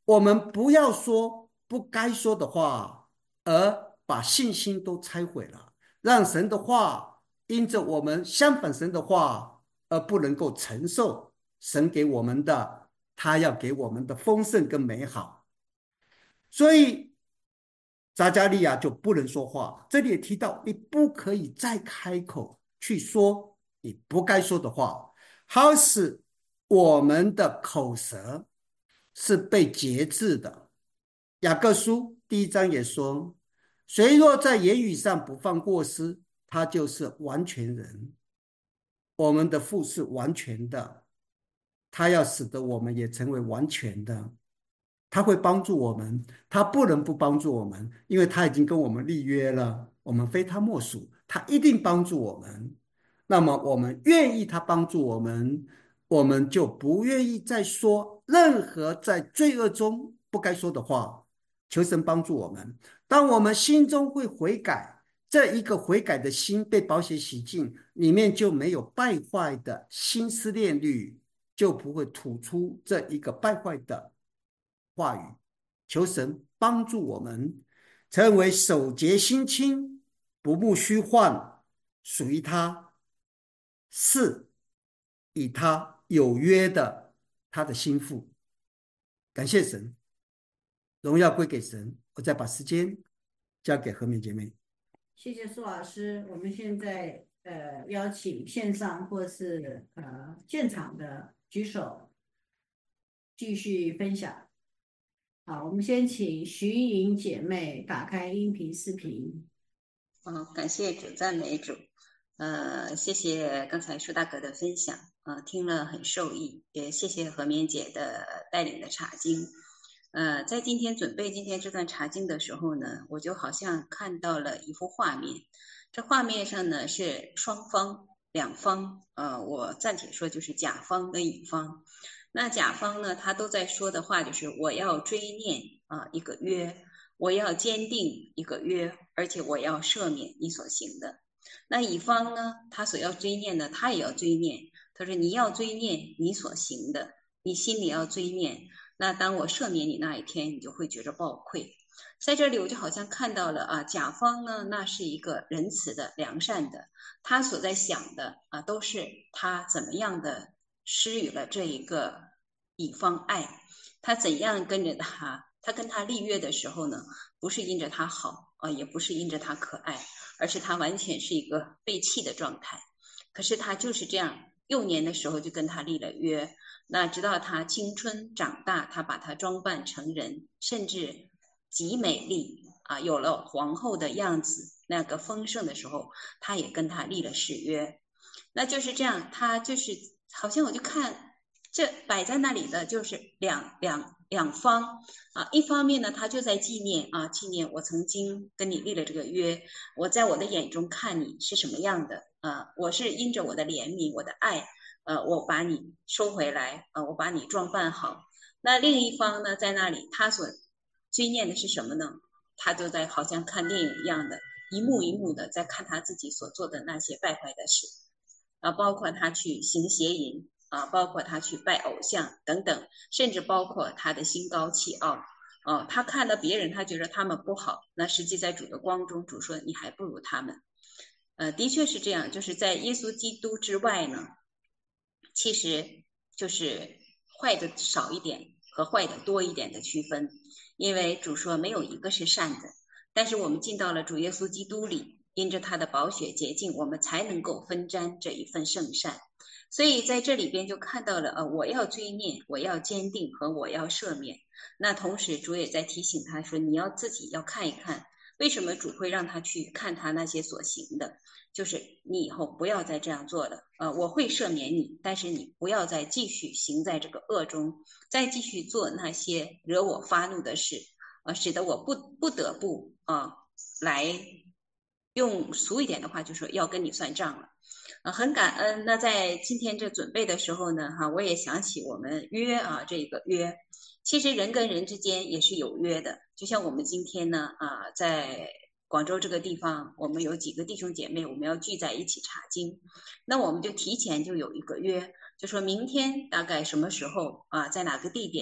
我们不要说不该说的话，而把信心都拆毁了，让神的话因着我们相反神的话而不能够承受神给我们的，他要给我们的丰盛跟美好。所以撒加利亚就不能说话。这里也提到，你不可以再开口去说你不该说的话，好使我们的口舌是被节制的。雅各书第一章也说，谁若在言语上不犯过失，他就是完全人。我们的父是完全的，他要使得我们也成为完全的。他会帮助我们，他不能不帮助我们，因为他已经跟我们立约了，我们非他莫属，他一定帮助我们。那么我们愿意他帮助我们，我们就不愿意再说任何在罪恶中不该说的话。求神帮助我们，当我们心中会悔改，这一个悔改的心被宝血洗净，里面就没有败坏的心思念虑，就不会吐出这一个败坏的话语。求神帮助我们成为守节心清，不慕虚幻，属于他，是与他有约的他的心腹。感谢神，荣耀归给神。我再把时间交给和美姐妹。 谢谢苏老师。我们现在呃邀请线上或是呃现场的举手继续分享。好，我们先请徐莹姐妹打开音频视频。 嗯，感谢主，赞美主。呃，谢谢刚才舒大哥的分享，啊、呃，听了很受益，也谢谢何绵姐的带领的查经。呃，在今天准备今天这段查经的时候呢，我就好像看到了一幅画面，这画面上呢是双方两方，呃，我暂且说就是甲方跟乙方。那甲方呢，他都在说的话就是我要追念啊、呃、一个约，我要坚定一个约，而且我要赦免你所行的。那乙方呢，他所要追念的，他也要追念。他说你要追念你所行的，你心里要追念。那当我赦免你那一天，你就会觉着抱愧。在这里我就好像看到了啊，甲方呢，那是一个仁慈的、良善的，他所在想的啊，都是他怎么样的施予了这一个乙方爱，他怎样跟着他，他跟他立约的时候呢，不是因着他好啊，也不是因着他可爱，而是他完全是一个被弃的状态。可是他就是这样，幼年的时候就跟他立了约，那直到他青春长大，他把他装扮成人，甚至极美丽啊，有了皇后的样子，那个丰盛的时候，他也跟他立了誓约。那就是这样，他就是好像我就看这摆在那里的就是两两两方啊，一方面呢，他就在纪念啊，纪念我曾经跟你立了这个约，我在我的眼中看你是什么样的啊，我是因着我的怜悯，我的爱，呃，我把你收回来啊，我把你装扮好。那另一方呢，在那里他所追念的是什么呢？他就在好像看电影一样的，一幕一幕的在看他自己所做的那些败坏的事啊，包括他去行邪淫啊，包括他去拜偶像等等，甚至包括他的心高气傲啊，他看到别人，他觉得他们不好，那实际在主的光中，主说你还不如他们。呃，的确是这样，就是在耶稣基督之外呢，其实就是坏的少一点和坏的多一点的区分，因为主说没有一个是善的，但是我们进到了主耶稣基督里，因着他的宝血洁净，我们才能够分沾这一份圣善。所以在这里边就看到了呃，我要追念，我要坚定和我要赦免。那同时主也在提醒他说，你要自己要看一看，为什么主会让他去看他那些所行的，就是你以后不要再这样做了，呃，我会赦免你，但是你不要再继续行在这个恶中，再继续做那些惹我发怒的事，呃，使得我不不得不啊、呃、来用俗一点的话就说要跟你算账了。呃，很感恩。那在今天这准备的时候呢，哈，我也想起我们约啊，这个约，其实人跟人之间也是有约的。就像我们今天呢，啊，在广州这个地方，我们有几个弟兄姐妹，我们要聚在一起查经，那我们就提前就有一个约，就说明天大概什么时候啊，在哪个地点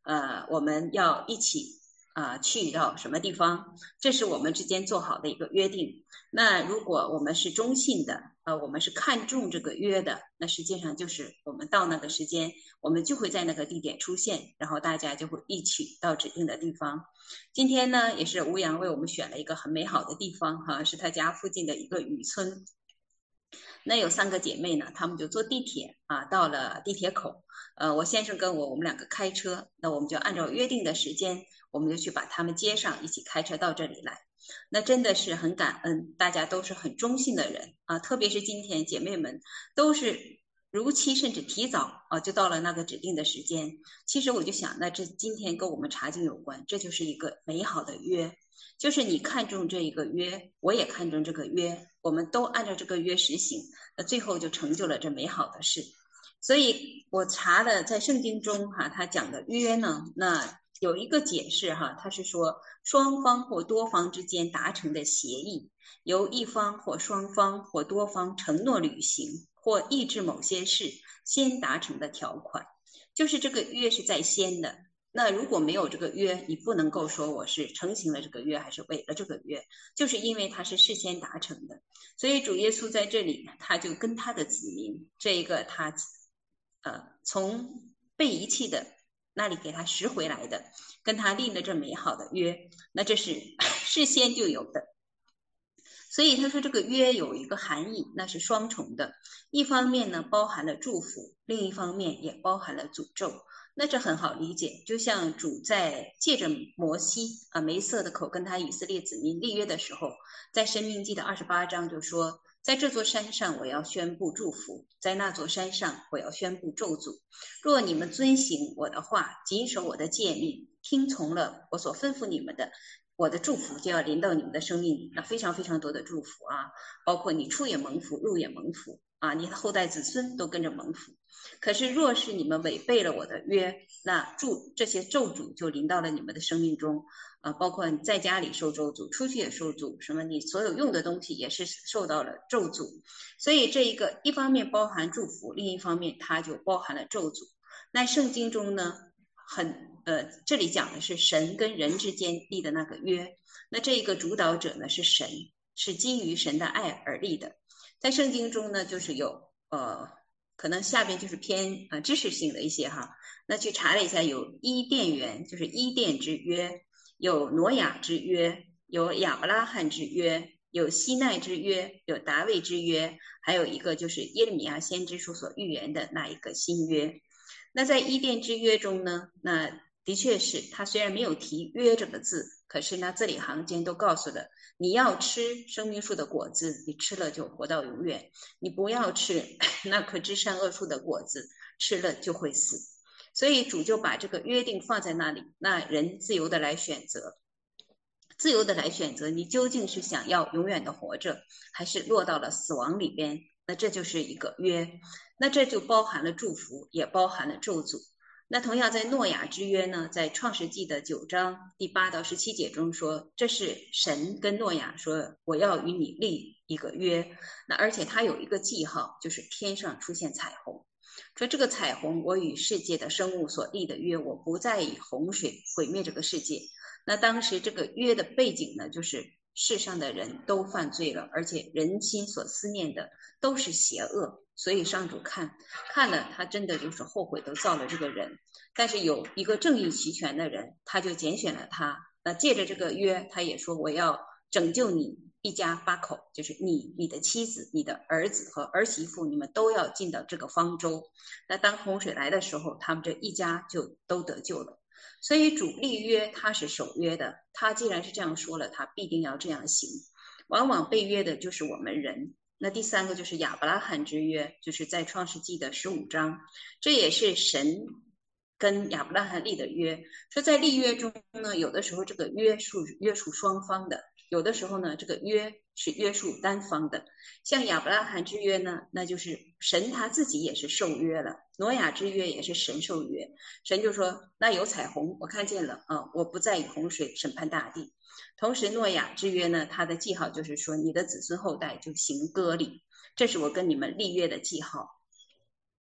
呃，我们要一起啊、呃、去到什么地方，这是我们之间做好的一个约定。那如果我们是忠信的，呃，我们是看重这个约的，那实际上就是我们到那个时间，我们就会在那个地点出现，然后大家就会一起到指定的地方。今天呢，也是吴阳为我们选了一个很美好的地方哈，是他家附近的一个渔村。那有三个姐妹呢，她们就坐地铁啊，到了地铁口。呃，我先生跟我，我们两个开车，那我们就按照约定的时间，我们就去把她们接上，一起开车到这里来。那真的是很感恩，大家都是很忠信的人啊，特别是今天姐妹们都是如期甚至提早啊，就到了那个指定的时间。其实我就想，那这今天跟我们查经有关，这就是一个美好的约。就是你看中这一个约，我也看中这个约，我们都按照这个约实行，那最后就成就了这美好的事。所以我查了在圣经中哈，他讲的约呢，那有一个解释哈，他是说双方或多方之间达成的协议，由一方或双方或多方承诺履行或抑制某些事先达成的条款，就是这个约是在先的。那如果没有这个约，你不能够说我是成行了这个约还是违了这个约，就是因为它是事先达成的。所以主耶稣在这里，他就跟他的子民，这一个他呃从被遗弃的那里给他拾回来的，跟他立了这美好的约，那这是事先就有的。所以他说这个约有一个含义，那是双重的，一方面呢包含了祝福，另一方面也包含了诅咒。那这很好理解，就像主在借着摩西啊梅瑟的口跟他以色列子民立约的时候，在申命记的二十八章就说，在这座山上我要宣布祝福，在那座山上我要宣布咒诅。若你们遵行我的话，谨守我的诫命，听从了我所吩咐你们的，我的祝福就要临到你们的生命里，那非常非常多的祝福啊，包括你出也蒙福，入也蒙福啊，你的后代子孙都跟着蒙福。可是若是你们违背了我的约，那祝这些咒诅就临到了你们的生命中啊，包括你在家里受咒诅，出去也受诅，什么你所有用的东西也是受到了咒诅。所以这一个一方面包含祝福，另一方面它就包含了咒诅。那圣经中呢，很呃，这里讲的是神跟人之间立的那个约，那这一个主导者呢是神，是基于神的爱而立的。在圣经中呢，就是有呃，可能下边就是偏呃知识性的一些哈，那去查了一下，有伊甸园，就是伊甸之约，有挪亚之约，有亚伯拉罕之约，有西奈之约，有大卫之约，还有一个就是耶利米亚先知书所预言的那一个新约。那在伊甸之约中呢，那的确是他虽然没有提约这个字，可是呢字里行间都告诉了你要吃生命树的果子，你吃了就活到永远，你不要吃那棵知善恶树的果子，吃了就会死。所以主就把这个约定放在那里，那人自由的来选择，自由的来选择你究竟是想要永远的活着，还是落到了死亡里边，那这就是一个约，那这就包含了祝福，也包含了咒诅。那同样在诺亚之约呢，在创世纪的九章第八到十七节中说，这是神跟诺亚说，我要与你立一个约，那而且它有一个记号，就是天上出现彩虹，说这个彩虹，我与世界的生物所立的约，我不再以洪水毁灭这个世界。那当时这个约的背景呢，就是世上的人都犯罪了，而且人心所思念的都是邪恶，所以上主看看了，他真的就是后悔都造了这个人。但是有一个正义齐全的人，他就拣选了他。那借着这个约，他也说我要拯救你一家八口，就是你、你的妻子、你的儿子和儿媳妇，你们都要进到这个方舟。那当洪水来的时候，他们这一家就都得救了。所以主立约他是守约的，他既然是这样说了，他必定要这样行。往往被约的就是我们人。那第三个就是亚伯拉罕之约，就是在创世纪的十五章，这也是神跟亚伯拉罕立的约。说在立约中呢，有的时候这个约束约束双方的，有的时候呢这个约是约束单方的。像亚伯拉罕之约呢，那就是神他自己也是受约了，挪亚之约也是神受约。神就说那有彩虹我看见了啊，我不再以洪水审判大地。同时诺亚之约呢，它的记号就是说你的子孙后代就行割礼，这是我跟你们立约的记号。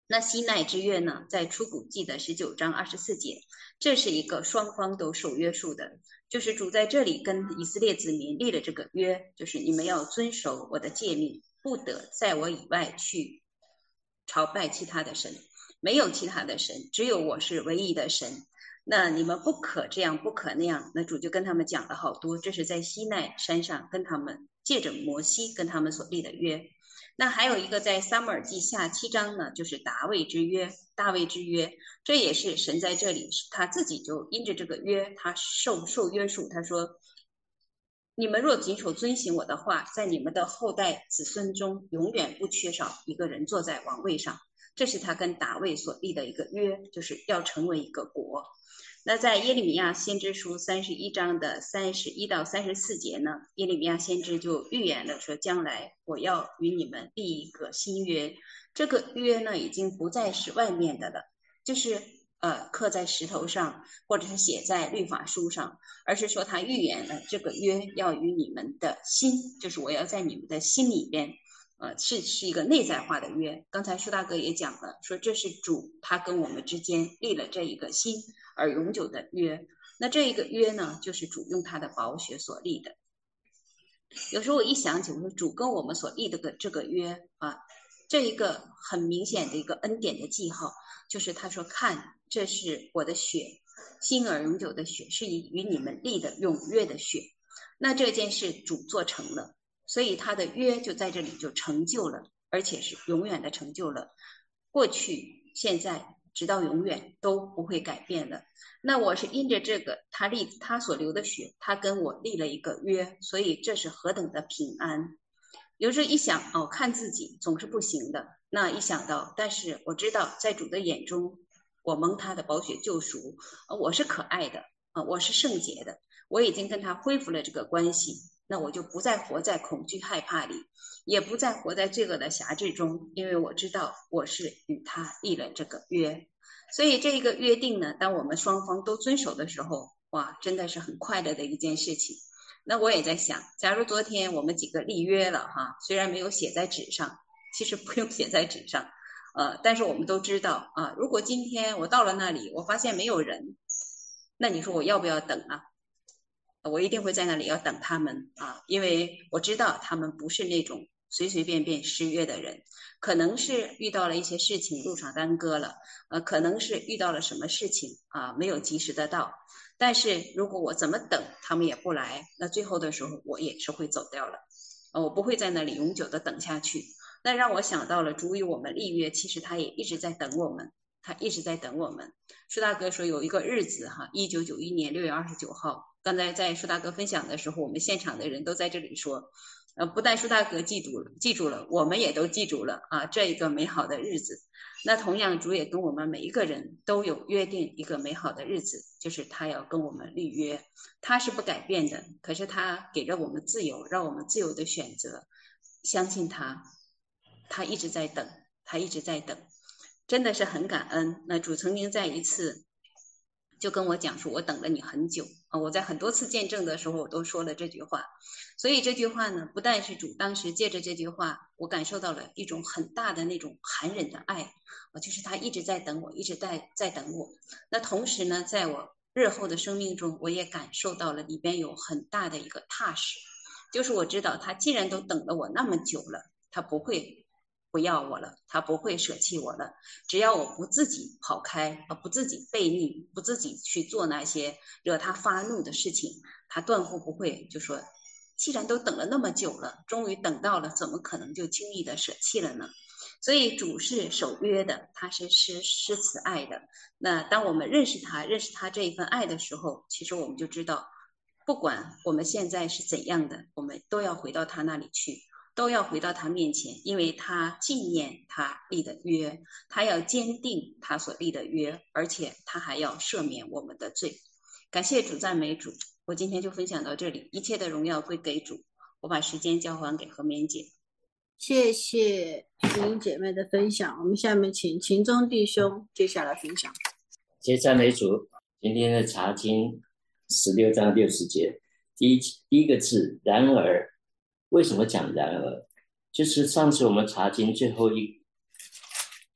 那西奈之约呢，在出谷记的十九章二十四节，这是一个双方都受约束的，就是主在这里跟以色列子民立了这个约，就是你们要遵守我的诫命，不得在我以外去朝拜其他的神，没有其他的神，只有我是唯一的神。那你们不可这样，不可那样。那主就跟他们讲了好多，这是在西奈山上跟他们借着摩西跟他们所立的约。那还有一个在撒母耳记下七章呢，就是大卫之约，大卫之约，这也是神在这里他自己就因着这个约，他受受约束，他说你们若谨守遵行我的话，在你们的后代子孙中永远不缺少一个人坐在王位上。这是他跟大卫所立的一个约，就是要成为一个国。那在耶利米亚先知书三十一章的三十一到三十四节呢，耶利米亚先知就预言了说，将来我要与你们立一个新约。这个约呢，已经不再是外面的了，就是呃刻在石头上，或者是写在律法书上，而是说他预言了这个约要与你们的心，就是我要在你们的心里边。呃，是是一个内在化的约。刚才舒大哥也讲了，说这是主他跟我们之间立了这一个新而永久的约。那这一个约呢，就是主用他的宝血所立的。有时候我一想起，我说主跟我们所立的个这个约啊，这一个很明显的一个恩典的记号，就是他说看，这是我的血，新而永久的血，是与你们立的永约的血。那这件事主做成了。所以他的约就在这里就成就了，而且是永远的成就了，过去现在直到永远都不会改变了。那我是因着这个他立他所流的血，他跟我立了一个约，所以这是何等的平安。有时候一想哦，看自己总是不行的，那一想到但是我知道在主的眼中，我蒙他的宝血救赎，我是可爱的，我是圣洁的，我已经跟他恢复了这个关系，那我就不再活在恐惧害怕里，也不再活在罪恶的辖制中，因为我知道我是与他立了这个约。所以这个约定呢，当我们双方都遵守的时候，哇，真的是很快乐的一件事情。那我也在想，假如昨天我们几个立约了哈，虽然没有写在纸上，其实不用写在纸上，呃，但是我们都知道啊，如果今天我到了那里，我发现没有人，那你说我要不要等啊？我一定会在那里要等他们啊，因为我知道他们不是那种随随便便失约的人，可能是遇到了一些事情路上耽搁了，呃，可能是遇到了什么事情啊，没有及时的到。但是如果我怎么等他们也不来，那最后的时候我也是会走掉了，呃，我不会在那里永久的等下去。那让我想到了主与我们立约，其实他也一直在等我们，他一直在等我们。舒大哥说有一个日子哈，一九九一年六月二十九号，刚才在舒大哥分享的时候，我们现场的人都在这里说，呃，不但舒大哥记住了，记住了，我们也都记住了啊，这一个美好的日子。那同样，主也跟我们每一个人都有约定一个美好的日子，就是他要跟我们立约，他是不改变的，可是他给了我们自由，让我们自由的选择，相信他，他一直在等，他一直在等。真的是很感恩。那主曾经在一次就跟我讲说，我等了你很久啊！我在很多次见证的时候，我都说了这句话。所以这句话呢，不但是主当时借着这句话，我感受到了一种很大的那种含忍的爱啊，就是他一直在等我，一直在在等我。那同时呢，在我日后的生命中，我也感受到了里边有很大的一个踏实，就是我知道他既然都等了我那么久了，他不会不要我了，他不会舍弃我了。只要我不自己跑开，不自己背逆，不自己去做那些惹他发怒的事情，他断乎不会就说，既然都等了那么久了，终于等到了，怎么可能就轻易的舍弃了呢？所以主是守约的，他是施施慈爱的。那当我们认识他，认识他这一份爱的时候，其实我们就知道，不管我们现在是怎样的，我们都要回到他那里去。都要回到他面前，因为他纪念他立的约，他要坚定他所立的约，而且他还要赦免我们的罪。感谢主，赞美主。我今天就分享到这里，一切的荣耀归给主。我把时间交还给何棉姐。 谢谢淑英姐妹的分享，我们下面请秦中弟兄接下来分享。 谢谢赞美主。今天的查经十六章六十节，第一第一个字然而。为什么讲然而？就是上次我们查经最后一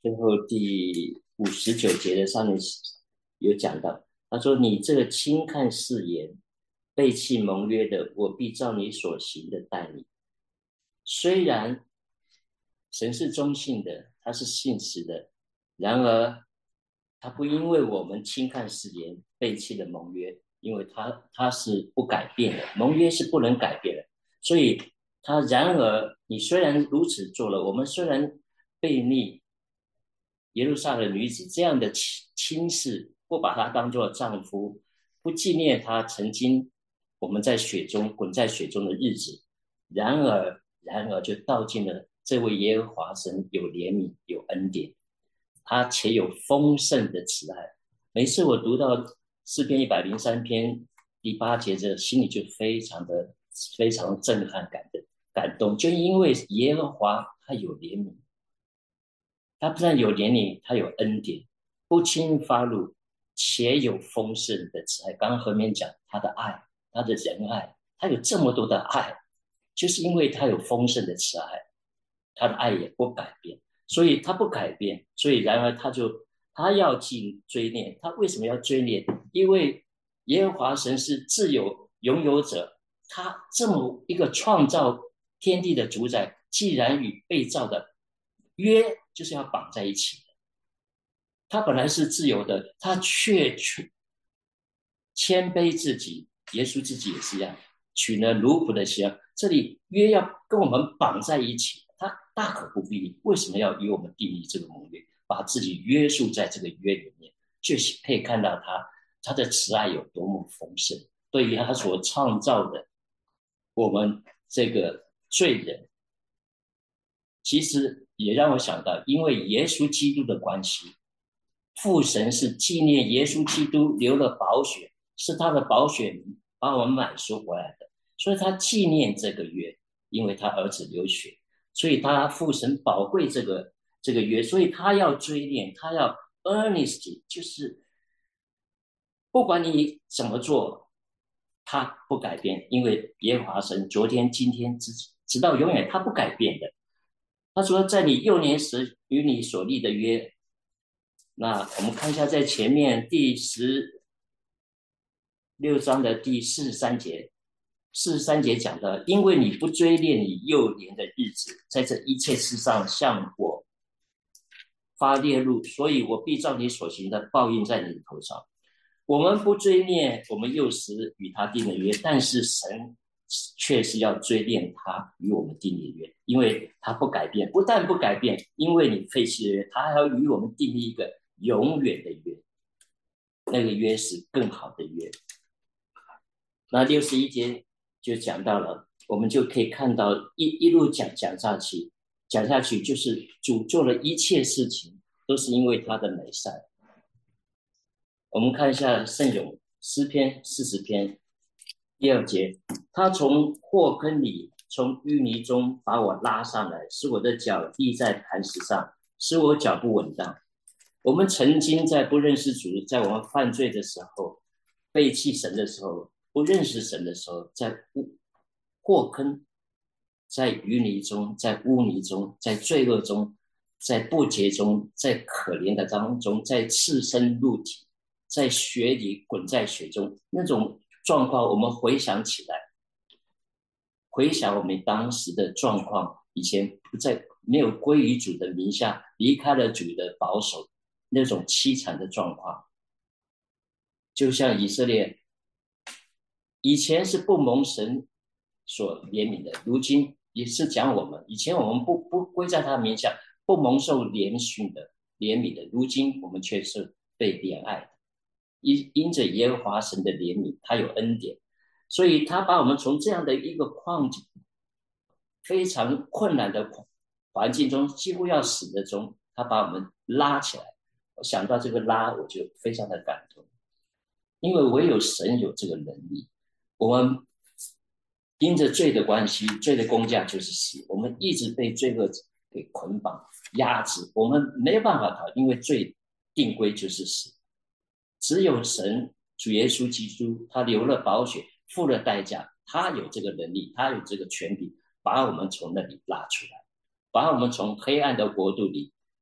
最后第五十九节的上面有讲到，他说：“你这个轻看誓言、背弃盟约的，我必照你所行的待你。”虽然神是忠信的，他是信实的，然而他不因为我们轻看誓言、背弃了盟约，因为他他是不改变的，盟约是不能改变的，所以他然而你虽然如此做了，我们虽然背逆耶路撒冷女子这样的轻视，不把她当作丈夫，不纪念她曾经我们在血中滚在血中的日子，然而然而就道尽了这位耶和华神有怜悯有恩典，他且有丰盛的慈爱。每次我读到诗篇一百零三篇第八节，这心里就非常的非常震撼感的感动，就因为耶和华他有怜悯，他不但有怜悯，他有恩典，不轻发怒，且有丰盛的慈爱。刚刚和面讲他的爱，他的仁爱，他有这么多的爱，就是因为他有丰盛的慈爱，他的爱也不改变，所以他不改变，所以然而他就他要尽追念。他为什么要追念？因为耶和华神是自有拥有者，他这么一个创造天地的主宰，既然与被造的约就是要绑在一起的，他本来是自由的，他却谦卑自己，耶稣自己也是一样，取了奴仆的形，这里约要跟我们绑在一起，他大可不必。为什么要与我们订立这个盟约，把自己约束在这个约里面，就是可以看到他他的慈爱有多么丰盛，对于他所创造的我们这个罪人。其实也让我想到，因为耶稣基督的关系，父神是纪念耶稣基督流了宝血，是他的宝血把我们买赎回来的，所以他纪念这个约，因为他儿子流血，所以他父神宝贵这个这个约，所以他要追念，他要 earnestly， 就是不管你怎么做，他不改变，因为耶和华神昨天今天直直到永远，他不改变的。他说在你幼年时与你所立的约，那我们看一下在前面第十六章的第四十三节，四十三节讲的，因为你不追念你幼年的日子，在这一切事上向我发烈怒，所以我必照你所行的报应在你头上。我们不追念我们幼时与他定的约，但是神确实要追念他与我们订立约，因为他不改变，不但不改变，因为你废弃的约，他还要与我们订立一个永远的约，那个约是更好的约。那六十一节就讲到了，我们就可以看到一一路讲讲下去，讲下去就是主做了一切事情都是因为他的美善。我们看一下圣咏诗篇四十篇第二节，他从祸坑里，从淤泥中把我拉上来，使我的脚立在磐石上，使我脚步稳当。我们曾经在不认识主，在我们犯罪的时候，背弃神的时候，不认识神的时候，在祸坑，在淤泥中，在污泥中，在罪恶中，在不洁中，在可怜的当中，在赤身露体，在血里滚在血中，那种状况我们回想起来，回想我们当时的状况，以前不在没有归于主的名下，离开了主的保守，那种凄惨的状况。就像以色列以前是不蒙神所怜悯的，如今也是讲我们以前我们不不归在他名下，不蒙受怜恤的怜悯的，如今我们却是被怜爱的。因因着耶和华神的怜悯，他有恩典，所以他把我们从这样的一个框境，非常困难的环境中，几乎要死的中，他把我们拉起来。我想到这个拉，我就非常的感动，因为唯有神有这个能力。我们因着罪的关系，罪的工价就是死，我们一直被罪恶给捆绑压制，我们没有办法逃，因为罪定规就是死。只有神主耶稣基督，他流了宝血，付了代价，他有这个能力，他有这个权柄，把我们从那里拉出来，把我们从黑暗的国度里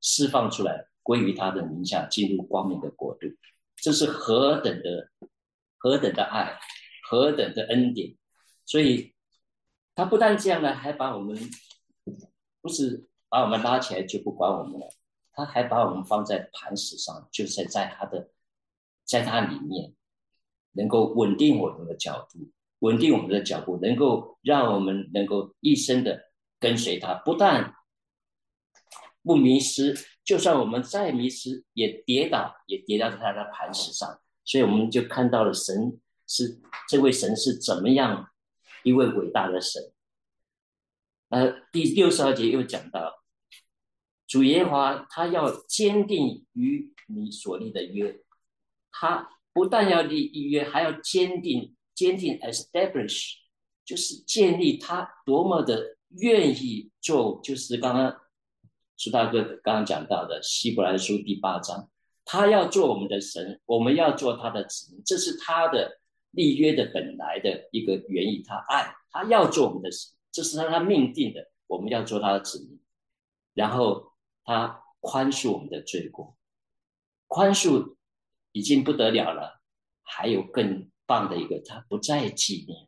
释放出来，归于他的名下，进入光明的国度。这是何等的何等的爱，何等的恩典。所以他不但这样呢，还把我们不是把我们拉起来就不管我们了，他还把我们放在磐石上，就是在他的在他里面能够稳定我们的角度，稳定我们的脚步，能够让我们能够一生的跟随他，不但不迷失，就算我们再迷失也跌倒，也跌到他的磐石上。所以我们就看到了神是这位神是怎么样一位伟大的神。呃，第六十二节又讲到，主耶和华他要坚定于你所立的约，他不但要立约，还要坚定，坚定 establish， 就是建立他多么的愿意做，就是刚刚苏大哥刚刚讲到的希伯来书第八章，他要做我们的神，我们要做他的子民，这是他的立约的本来的一个原意，他爱，他要做我们的神，这是他他命定的，我们要做他的子民。然后他宽恕我们的罪过，宽恕已经不得了了，还有更棒的一个，他不再纪念，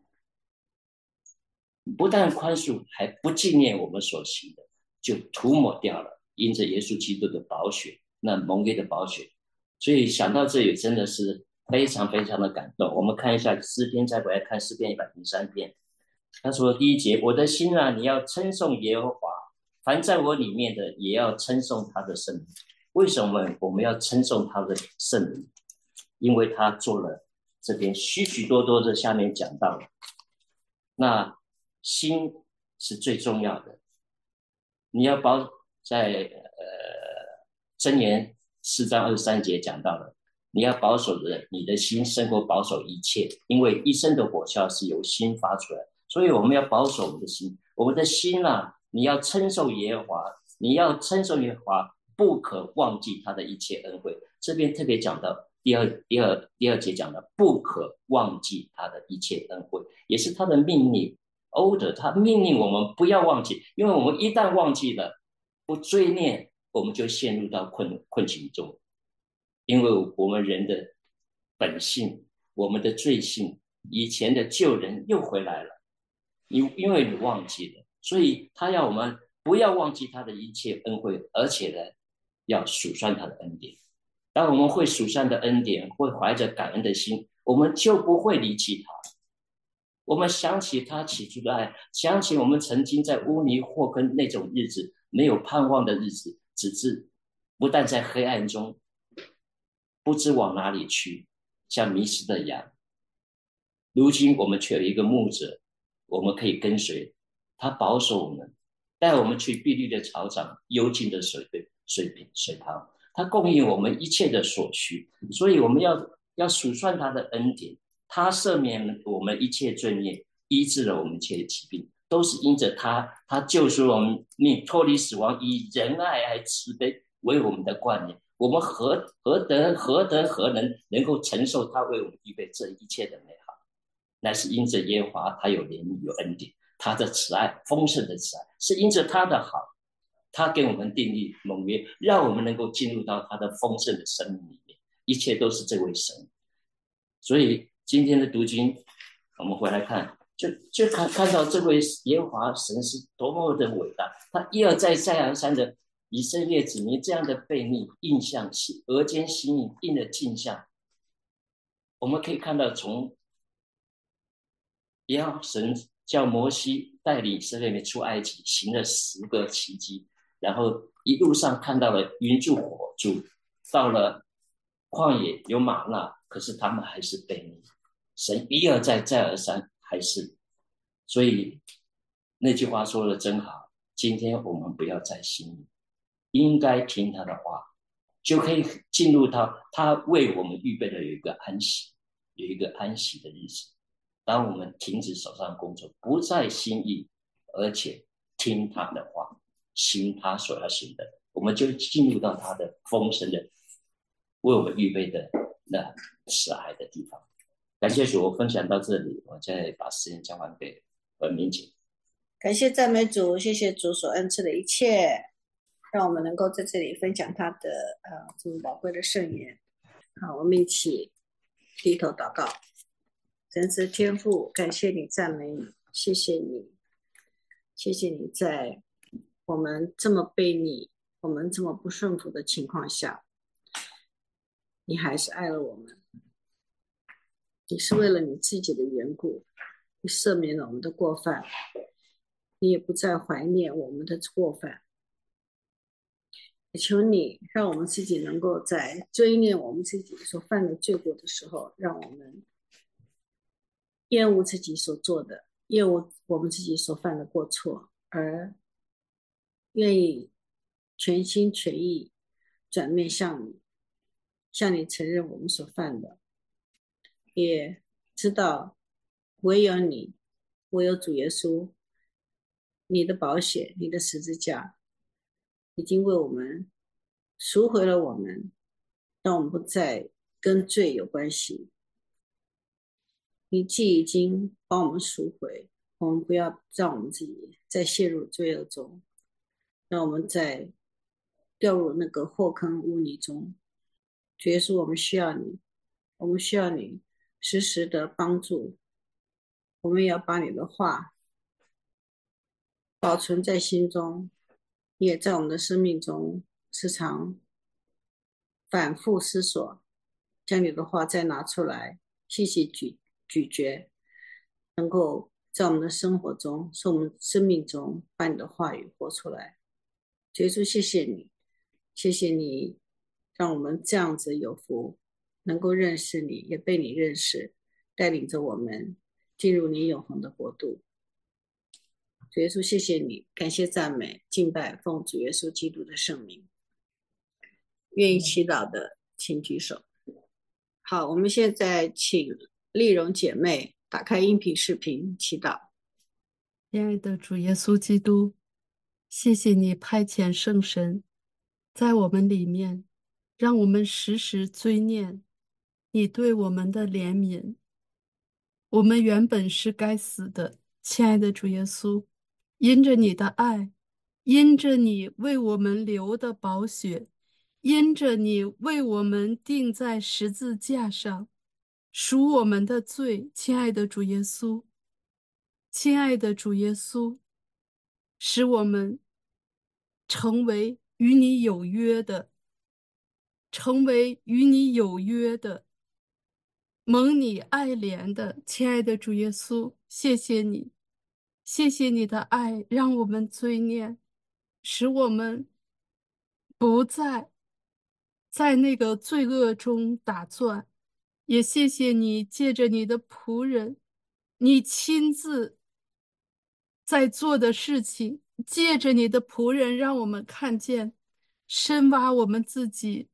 不但宽恕，还不纪念我们所行的，就涂抹掉了，因着耶稣基督的宝血，那蒙约的宝血。所以想到这里真的是非常非常的感动。我们看一下诗篇，再回来看诗篇一百零三篇，他说第一节，我的心啊，你要称颂耶和华，凡在我里面的也要称颂他的圣名。为什么我们要称颂他的圣名？因为他做了这边许许多多的，下面讲到了，那心是最重要的。你要保在呃箴言四章二十三节讲到了，你要保守的你的心胜过保守一切，因为一生的果效是由心发出来。所以我们要保守我们的心，我们的心啊，你要称颂耶和华，你要称颂耶和华，不可忘记他的一切恩惠。这边特别讲到第二第二第二节讲的，不可忘记他的一切恩惠，也是他的命令。order， 他命令我们不要忘记，因为我们一旦忘记了，不追念，我们就陷入到困困境中。因为我们人的本性，我们的罪性，以前的旧人又回来了。你因为你忘记了，所以他要我们不要忘记他的一切恩惠，而且呢，要数算他的恩典。当我们会数算的恩典，会怀着感恩的心，我们就不会离弃他。我们想起他起初的爱，想起我们曾经在污泥祸坑那种日子，没有盼望的日子，只是不但在黑暗中不知往哪里去，像迷失的羊。如今我们却有一个牧者，我们可以跟随他，保守我们，带我们去碧绿的草场，幽静的水水水旁，他供应我们一切的所需。所以我们要要数算他的恩典，他赦免我们一切罪孽，医治了我们一切的疾病，都是因着他，他救赎我们命，脱离死亡，以仁爱爱慈悲为我们的冠冕。我们何何得何得何能能够承受他为我们预备这一切的美好？乃是因着耶和华，他有怜悯有恩典，他的慈爱丰盛的慈爱，是因着他的好，他给我们订立盟约，让我们能够进入到他的丰盛的生命里面，一切都是这位神。所以今天的读经，我们回来看，就就看看到这位耶和华神是多么的伟大，他一而再再而三的以色列子民这样的悖逆印象，额间心印印的镜像，我们可以看到从耶和华神叫摩西带领以色列人出埃及，行了十个奇迹，然后一路上看到了云柱火柱，到了旷野有玛纳，可是他们还是悖逆，神一而再再而三还是。所以那句话说的真好，今天我们不要在心里，应该听他的话，就可以进入到他为我们预备的有一个安息，有一个安息的日子。当我们停止手上的工作，不再心意，而且听他的话，行他所要行的，我们就进入到他的丰盛的为我们预备的那慈爱的地方。感谢主，我分享到这里，我再把时间交还给文明姐。 感谢赞美主，谢谢主所恩赐的一切。 让我们能够在这里分享他的呃这么宝贵的圣言。好，我们一起低头祷告。真是天父，感谢你，赞美你，谢谢你，谢谢你在我们这么背逆，我们这么不顺服的情况下，你还是爱了我们。你是为了你自己的缘故，你赦免了我们的过犯，你也不再怀念我们的过犯。求你让我们自己能够在追念我们自己所犯的罪过的时候，让我们厌恶自己所做的，厌恶我们自己所犯的过错，而愿意全心全意转面向你，向你承认我们所犯的，也知道唯有你，唯有主耶稣，你的宝血，你的十字架已经为我们赎回了我们，让我们不再跟罪有关系。你既已经帮我们赎回，我们不要让我们自己再陷入罪恶中，让我们再掉入那个祸坑污泥中。主耶稣，我们需要你，我们需要你时时的帮助。我们也要把你的话保存在心中，也在我们的生命中时常反复思索，将你的话再拿出来细细咀咀嚼，能够在我们的生活中，在我们生命中把你的话语活出来。耶稣，谢谢你，谢谢你让我们这样子有福，能够认识你，也被你认识，带领着我们进入你永恒的国度。主耶稣，谢谢你，感谢赞美敬拜，奉主耶稣基督的圣名。愿意祈祷的请举手。好，我们现在请丽蓉姐妹打开音频视频祈祷。 亲爱的主耶稣基督，谢谢你派遣圣神在我们里面，让我们时时追念你对我们的怜悯。我们原本是该死的，亲爱的主耶稣，因着你的爱，因着你为我们流的宝血，因着你为我们钉在十字架上，赎我们的罪，亲爱的主耶稣，亲爱的主耶稣，使我们成为与你有约的，成为与你有约的，蒙你爱怜的，亲爱的主耶稣，谢谢你，谢谢你的爱，让我们追念，使我们不再在那个罪恶中打转。也谢谢你借着你的仆人，你亲自在做的事情，借着你的仆人让我们看见，深挖我们自己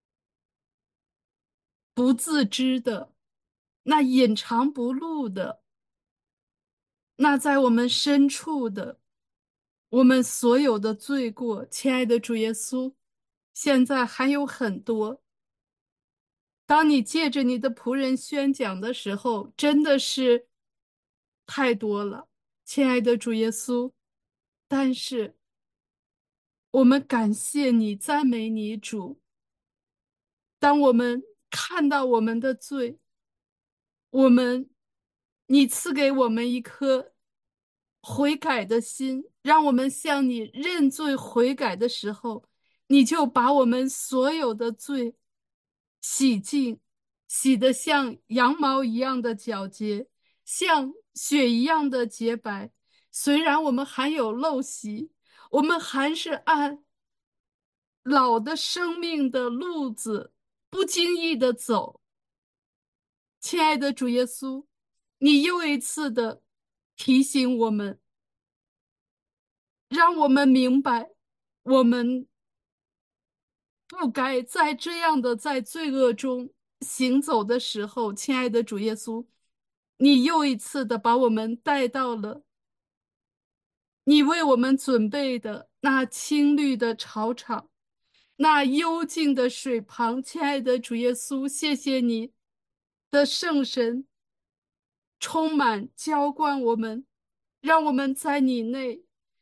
不自知的，那隐藏不露的，那在我们深处的，我们所有的罪过。亲爱的主耶稣，现在还有很多，当你借着你的仆人宣讲的时候，真的是太多了，亲爱的主耶稣。但是我们感谢你，赞美你主。当我们看到我们的罪，我们你赐给我们一颗悔改的心，让我们向你认罪悔改的时候，你就把我们所有的罪洗净，洗得像羊毛一样的皎洁，像雪一样的洁白。虽然我们还有陋习，我们还是按老的生命的路子不经意的走。亲爱的主耶稣，你又一次的提醒我们，让我们明白我们不该在这样的在罪恶中行走的时候。亲爱的主耶稣，你又一次的把我们带到了你为我们准备的那青绿的草场，那幽静的水旁。亲爱的主耶稣，谢谢你的圣神充满浇灌我们，让我们在你内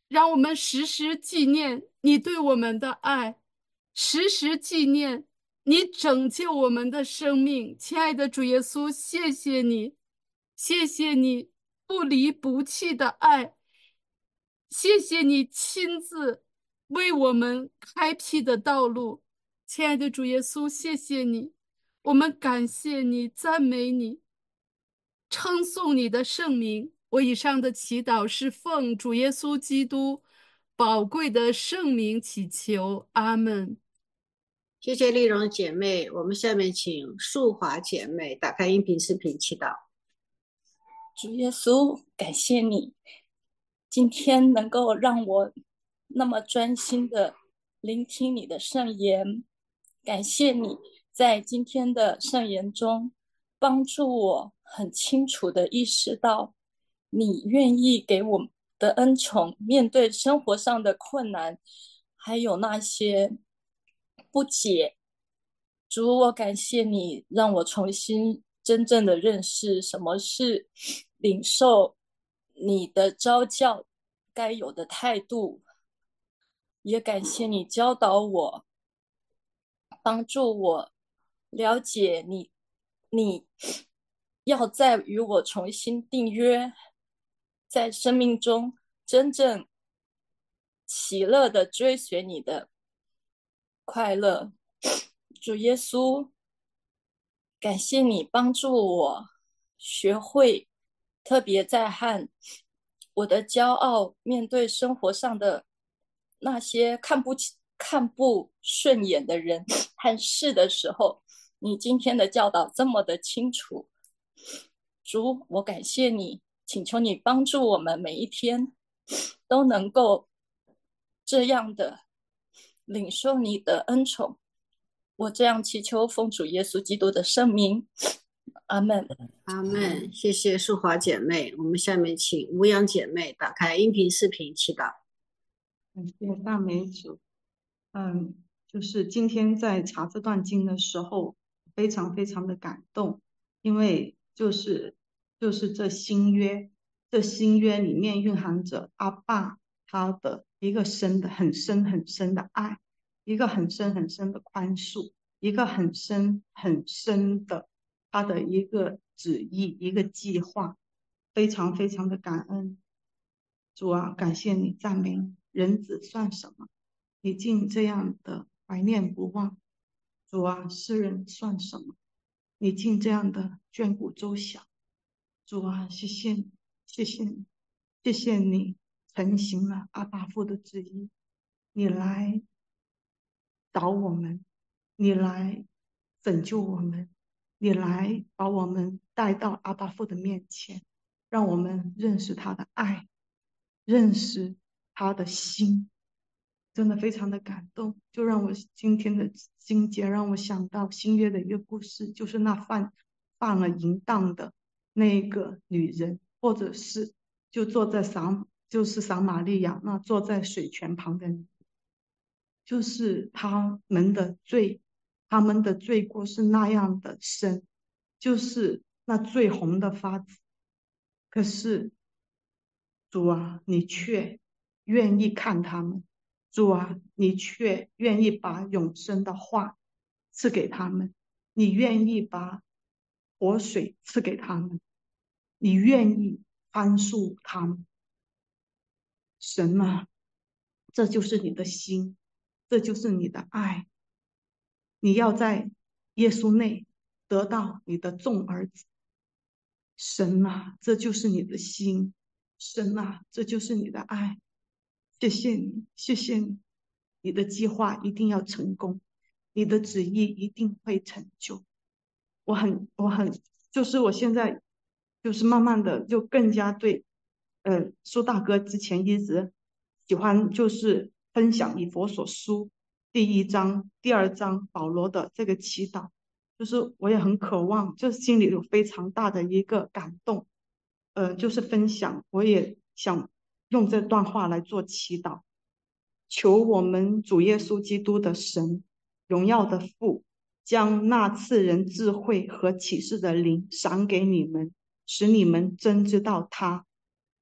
让我们时时纪念你对我们的爱，时时纪念你拯救我们的生命。亲爱的主耶稣，谢谢你，谢谢你不离不弃的爱，谢谢你亲自为我们开辟的道路。亲爱的主耶稣，谢谢你，我们感谢你，赞美你，称颂你的圣名。我以上的祈祷是奉主耶稣基督宝贵的圣名祈求，阿门。 谢谢丽蓉姐妹，我们下面请素华姐妹打开音频视频祈祷。 主耶稣，感谢你今天能够让我那么专心的聆听你的圣言，感谢你在今天的圣言中帮助我很清楚的意识到你愿意给我的恩宠，面对生活上的困难还有那些不解。主，我感谢你让我重新真正的认识什么是领受你的召教该有的态度，也感谢你教导我，帮助我了解你你要再与我重新订约，在生命中真正喜乐的追随你的快乐。主耶稣，感谢你帮助我学会，特别在和我的骄傲面对生活上的那些看不起、看不顺眼的人和事的时候，你今天的教导这么的清楚。主，我感谢你，请求你帮助我们每一天都能够这样的领受你的恩宠。我这样祈求，奉主耶稣基督的圣名，阿门。 阿门。谢谢素华姐妹，我们下面请吴阳姐妹打开音频视频祈祷。 感谢大美主。嗯，就是今天在查这段经的时候，非常非常的感动，因为就是就是这新约，这新约里面蕴含着阿爸他的一个深的很深很深的爱，一个很深很深的宽恕，一个很深很深的他的一个旨意，一个计划，非常非常的感恩。主啊，感谢你，赞美你。人子算什么？你竟这样的怀念不忘。主啊，世人算什么？你竟这样的眷顾周详。主啊，谢谢你，谢谢你，谢谢你成行了阿爸父的旨意，你来导我们，你来拯救我们，你来把我们带到阿爸父的面前，让我们认识他的爱，认识他的心，真的非常的感动。就让我今天的经节让我想到新约的一个故事，就是那犯犯了淫荡的那个女人，或者是就坐在撒就是撒玛利亚那坐在水泉旁的人，就是他们的罪，他们的罪过是那样的深，就是那最红的发紫。可是主啊，你却愿意看他们，主啊，你却愿意把永生的话赐给他们，你愿意把活水赐给他们，你愿意宽恕他们。神啊，这就是你的心，这就是你的爱。你要在耶稣内得到你的众儿子。神啊，这就是你的心。神啊，这就是你的爱。谢谢你，谢谢你，你的计划一定要成功，你的旨意一定会成就。我很我很就是我现在就是慢慢的就更加对呃苏大哥之前一直喜欢就是分享以弗所书第一章第二章保罗的这个祈祷，就是我也很渴望，就是心里有非常大的一个感动，呃就是分享，我也想用这段话来做祈祷。求我们主耶稣基督的神，荣耀的父，将那赐人智慧和启示的灵赏给你们，使你们真知道他，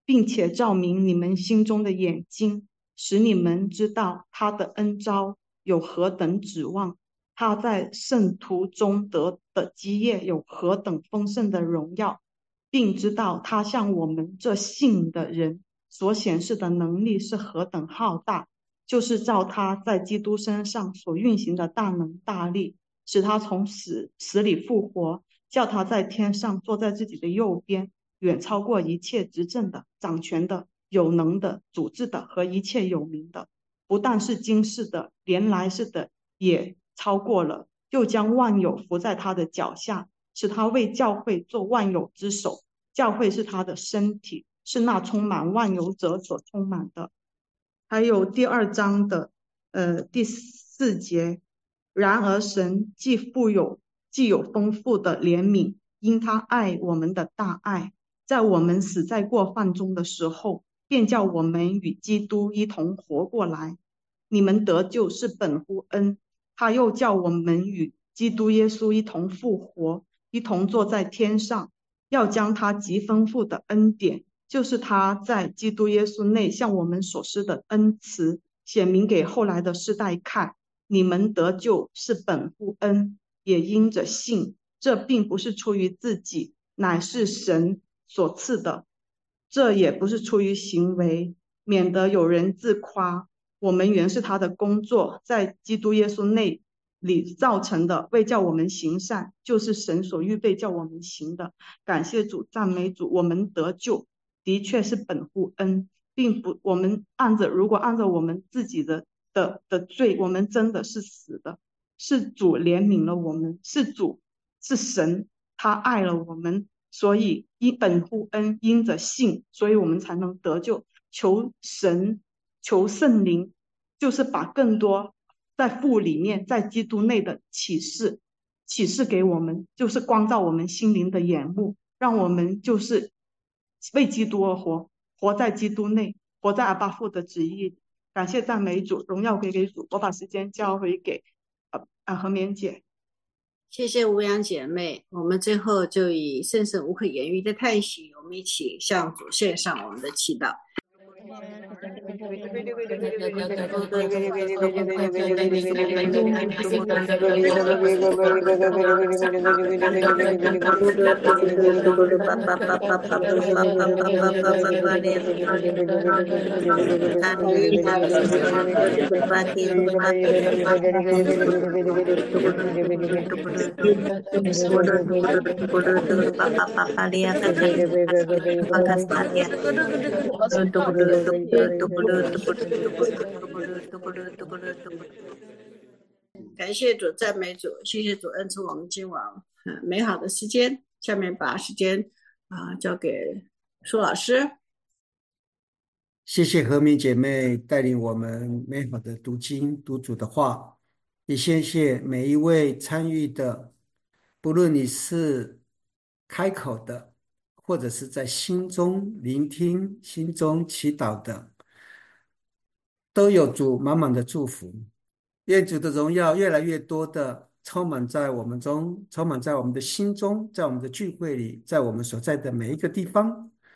并且照明你们心中的眼睛，使你们知道他的恩召有何等指望，他在圣徒中得的基业有何等丰盛的荣耀，并知道他向我们这信的人所显示的能力是何等浩大，就是照他在基督身上所运行的大能大力，使他从死死里复活，叫他在天上坐在自己的右边，远超过一切执政的、掌权的、有能的、主治的和一切有名的，不但是今世的，连来世的也超过了，又将万有伏在他的脚下，使他为教会做万有之首。教会是他的身体，是那充满万有者所充满的。还有第二章的呃第四节，然而神既富有既有丰富的怜悯，因他爱我们的大爱，在我们死在过犯中的时候，便叫我们与基督一同活过来。你们得救是本乎恩，他又叫我们与基督耶稣一同复活，一同坐在天上，要将他极丰富的恩典，就是他在基督耶稣内向我们所施的恩慈，显明给后来的世代看。你们得救是本乎恩，也因着信，这并不是出于自己，乃是神所赐的，这也不是出于行为，免得有人自夸。我们原是他的工作，在基督耶稣内里造成的，为叫我们行善，就是神所预备叫我们行的。感谢主，赞美主，我们得救的确是本乎恩，并不我们按着如果按照我们自己的的的罪，我们真的是死的，是主怜悯了我们，是主是神他爱了我们，所以因本乎恩，因着信，所以我们才能得救。求神求圣灵，就是把更多在父里面在基督内的启示启示给我们，就是光照我们心灵的眼目，让我们就是为基督而活，活在基督内，活在阿爸父的旨意。感谢赞美主，荣耀归给主。我把时间交回给呃呃何绵姐。 谢谢吴阳姐妹，我们最后就以圣神无可言喻的叹息，我们一起向主献上我们的祈祷。感谢主，赞美主，谢谢主恩赐我们今晚嗯美好的时间。下面把时间啊、呃、交给苏老师。 谢谢和明姐妹带领我们美好的读经读主的话，也谢谢每一位参与的，不论你是开口的，或者是在心中聆听、心中祈祷的，都有主满满的祝福。愿主的荣耀越来越多的充满在我们中，充满在我们的心中，在我们的聚会里，在我们所在的每一个地方。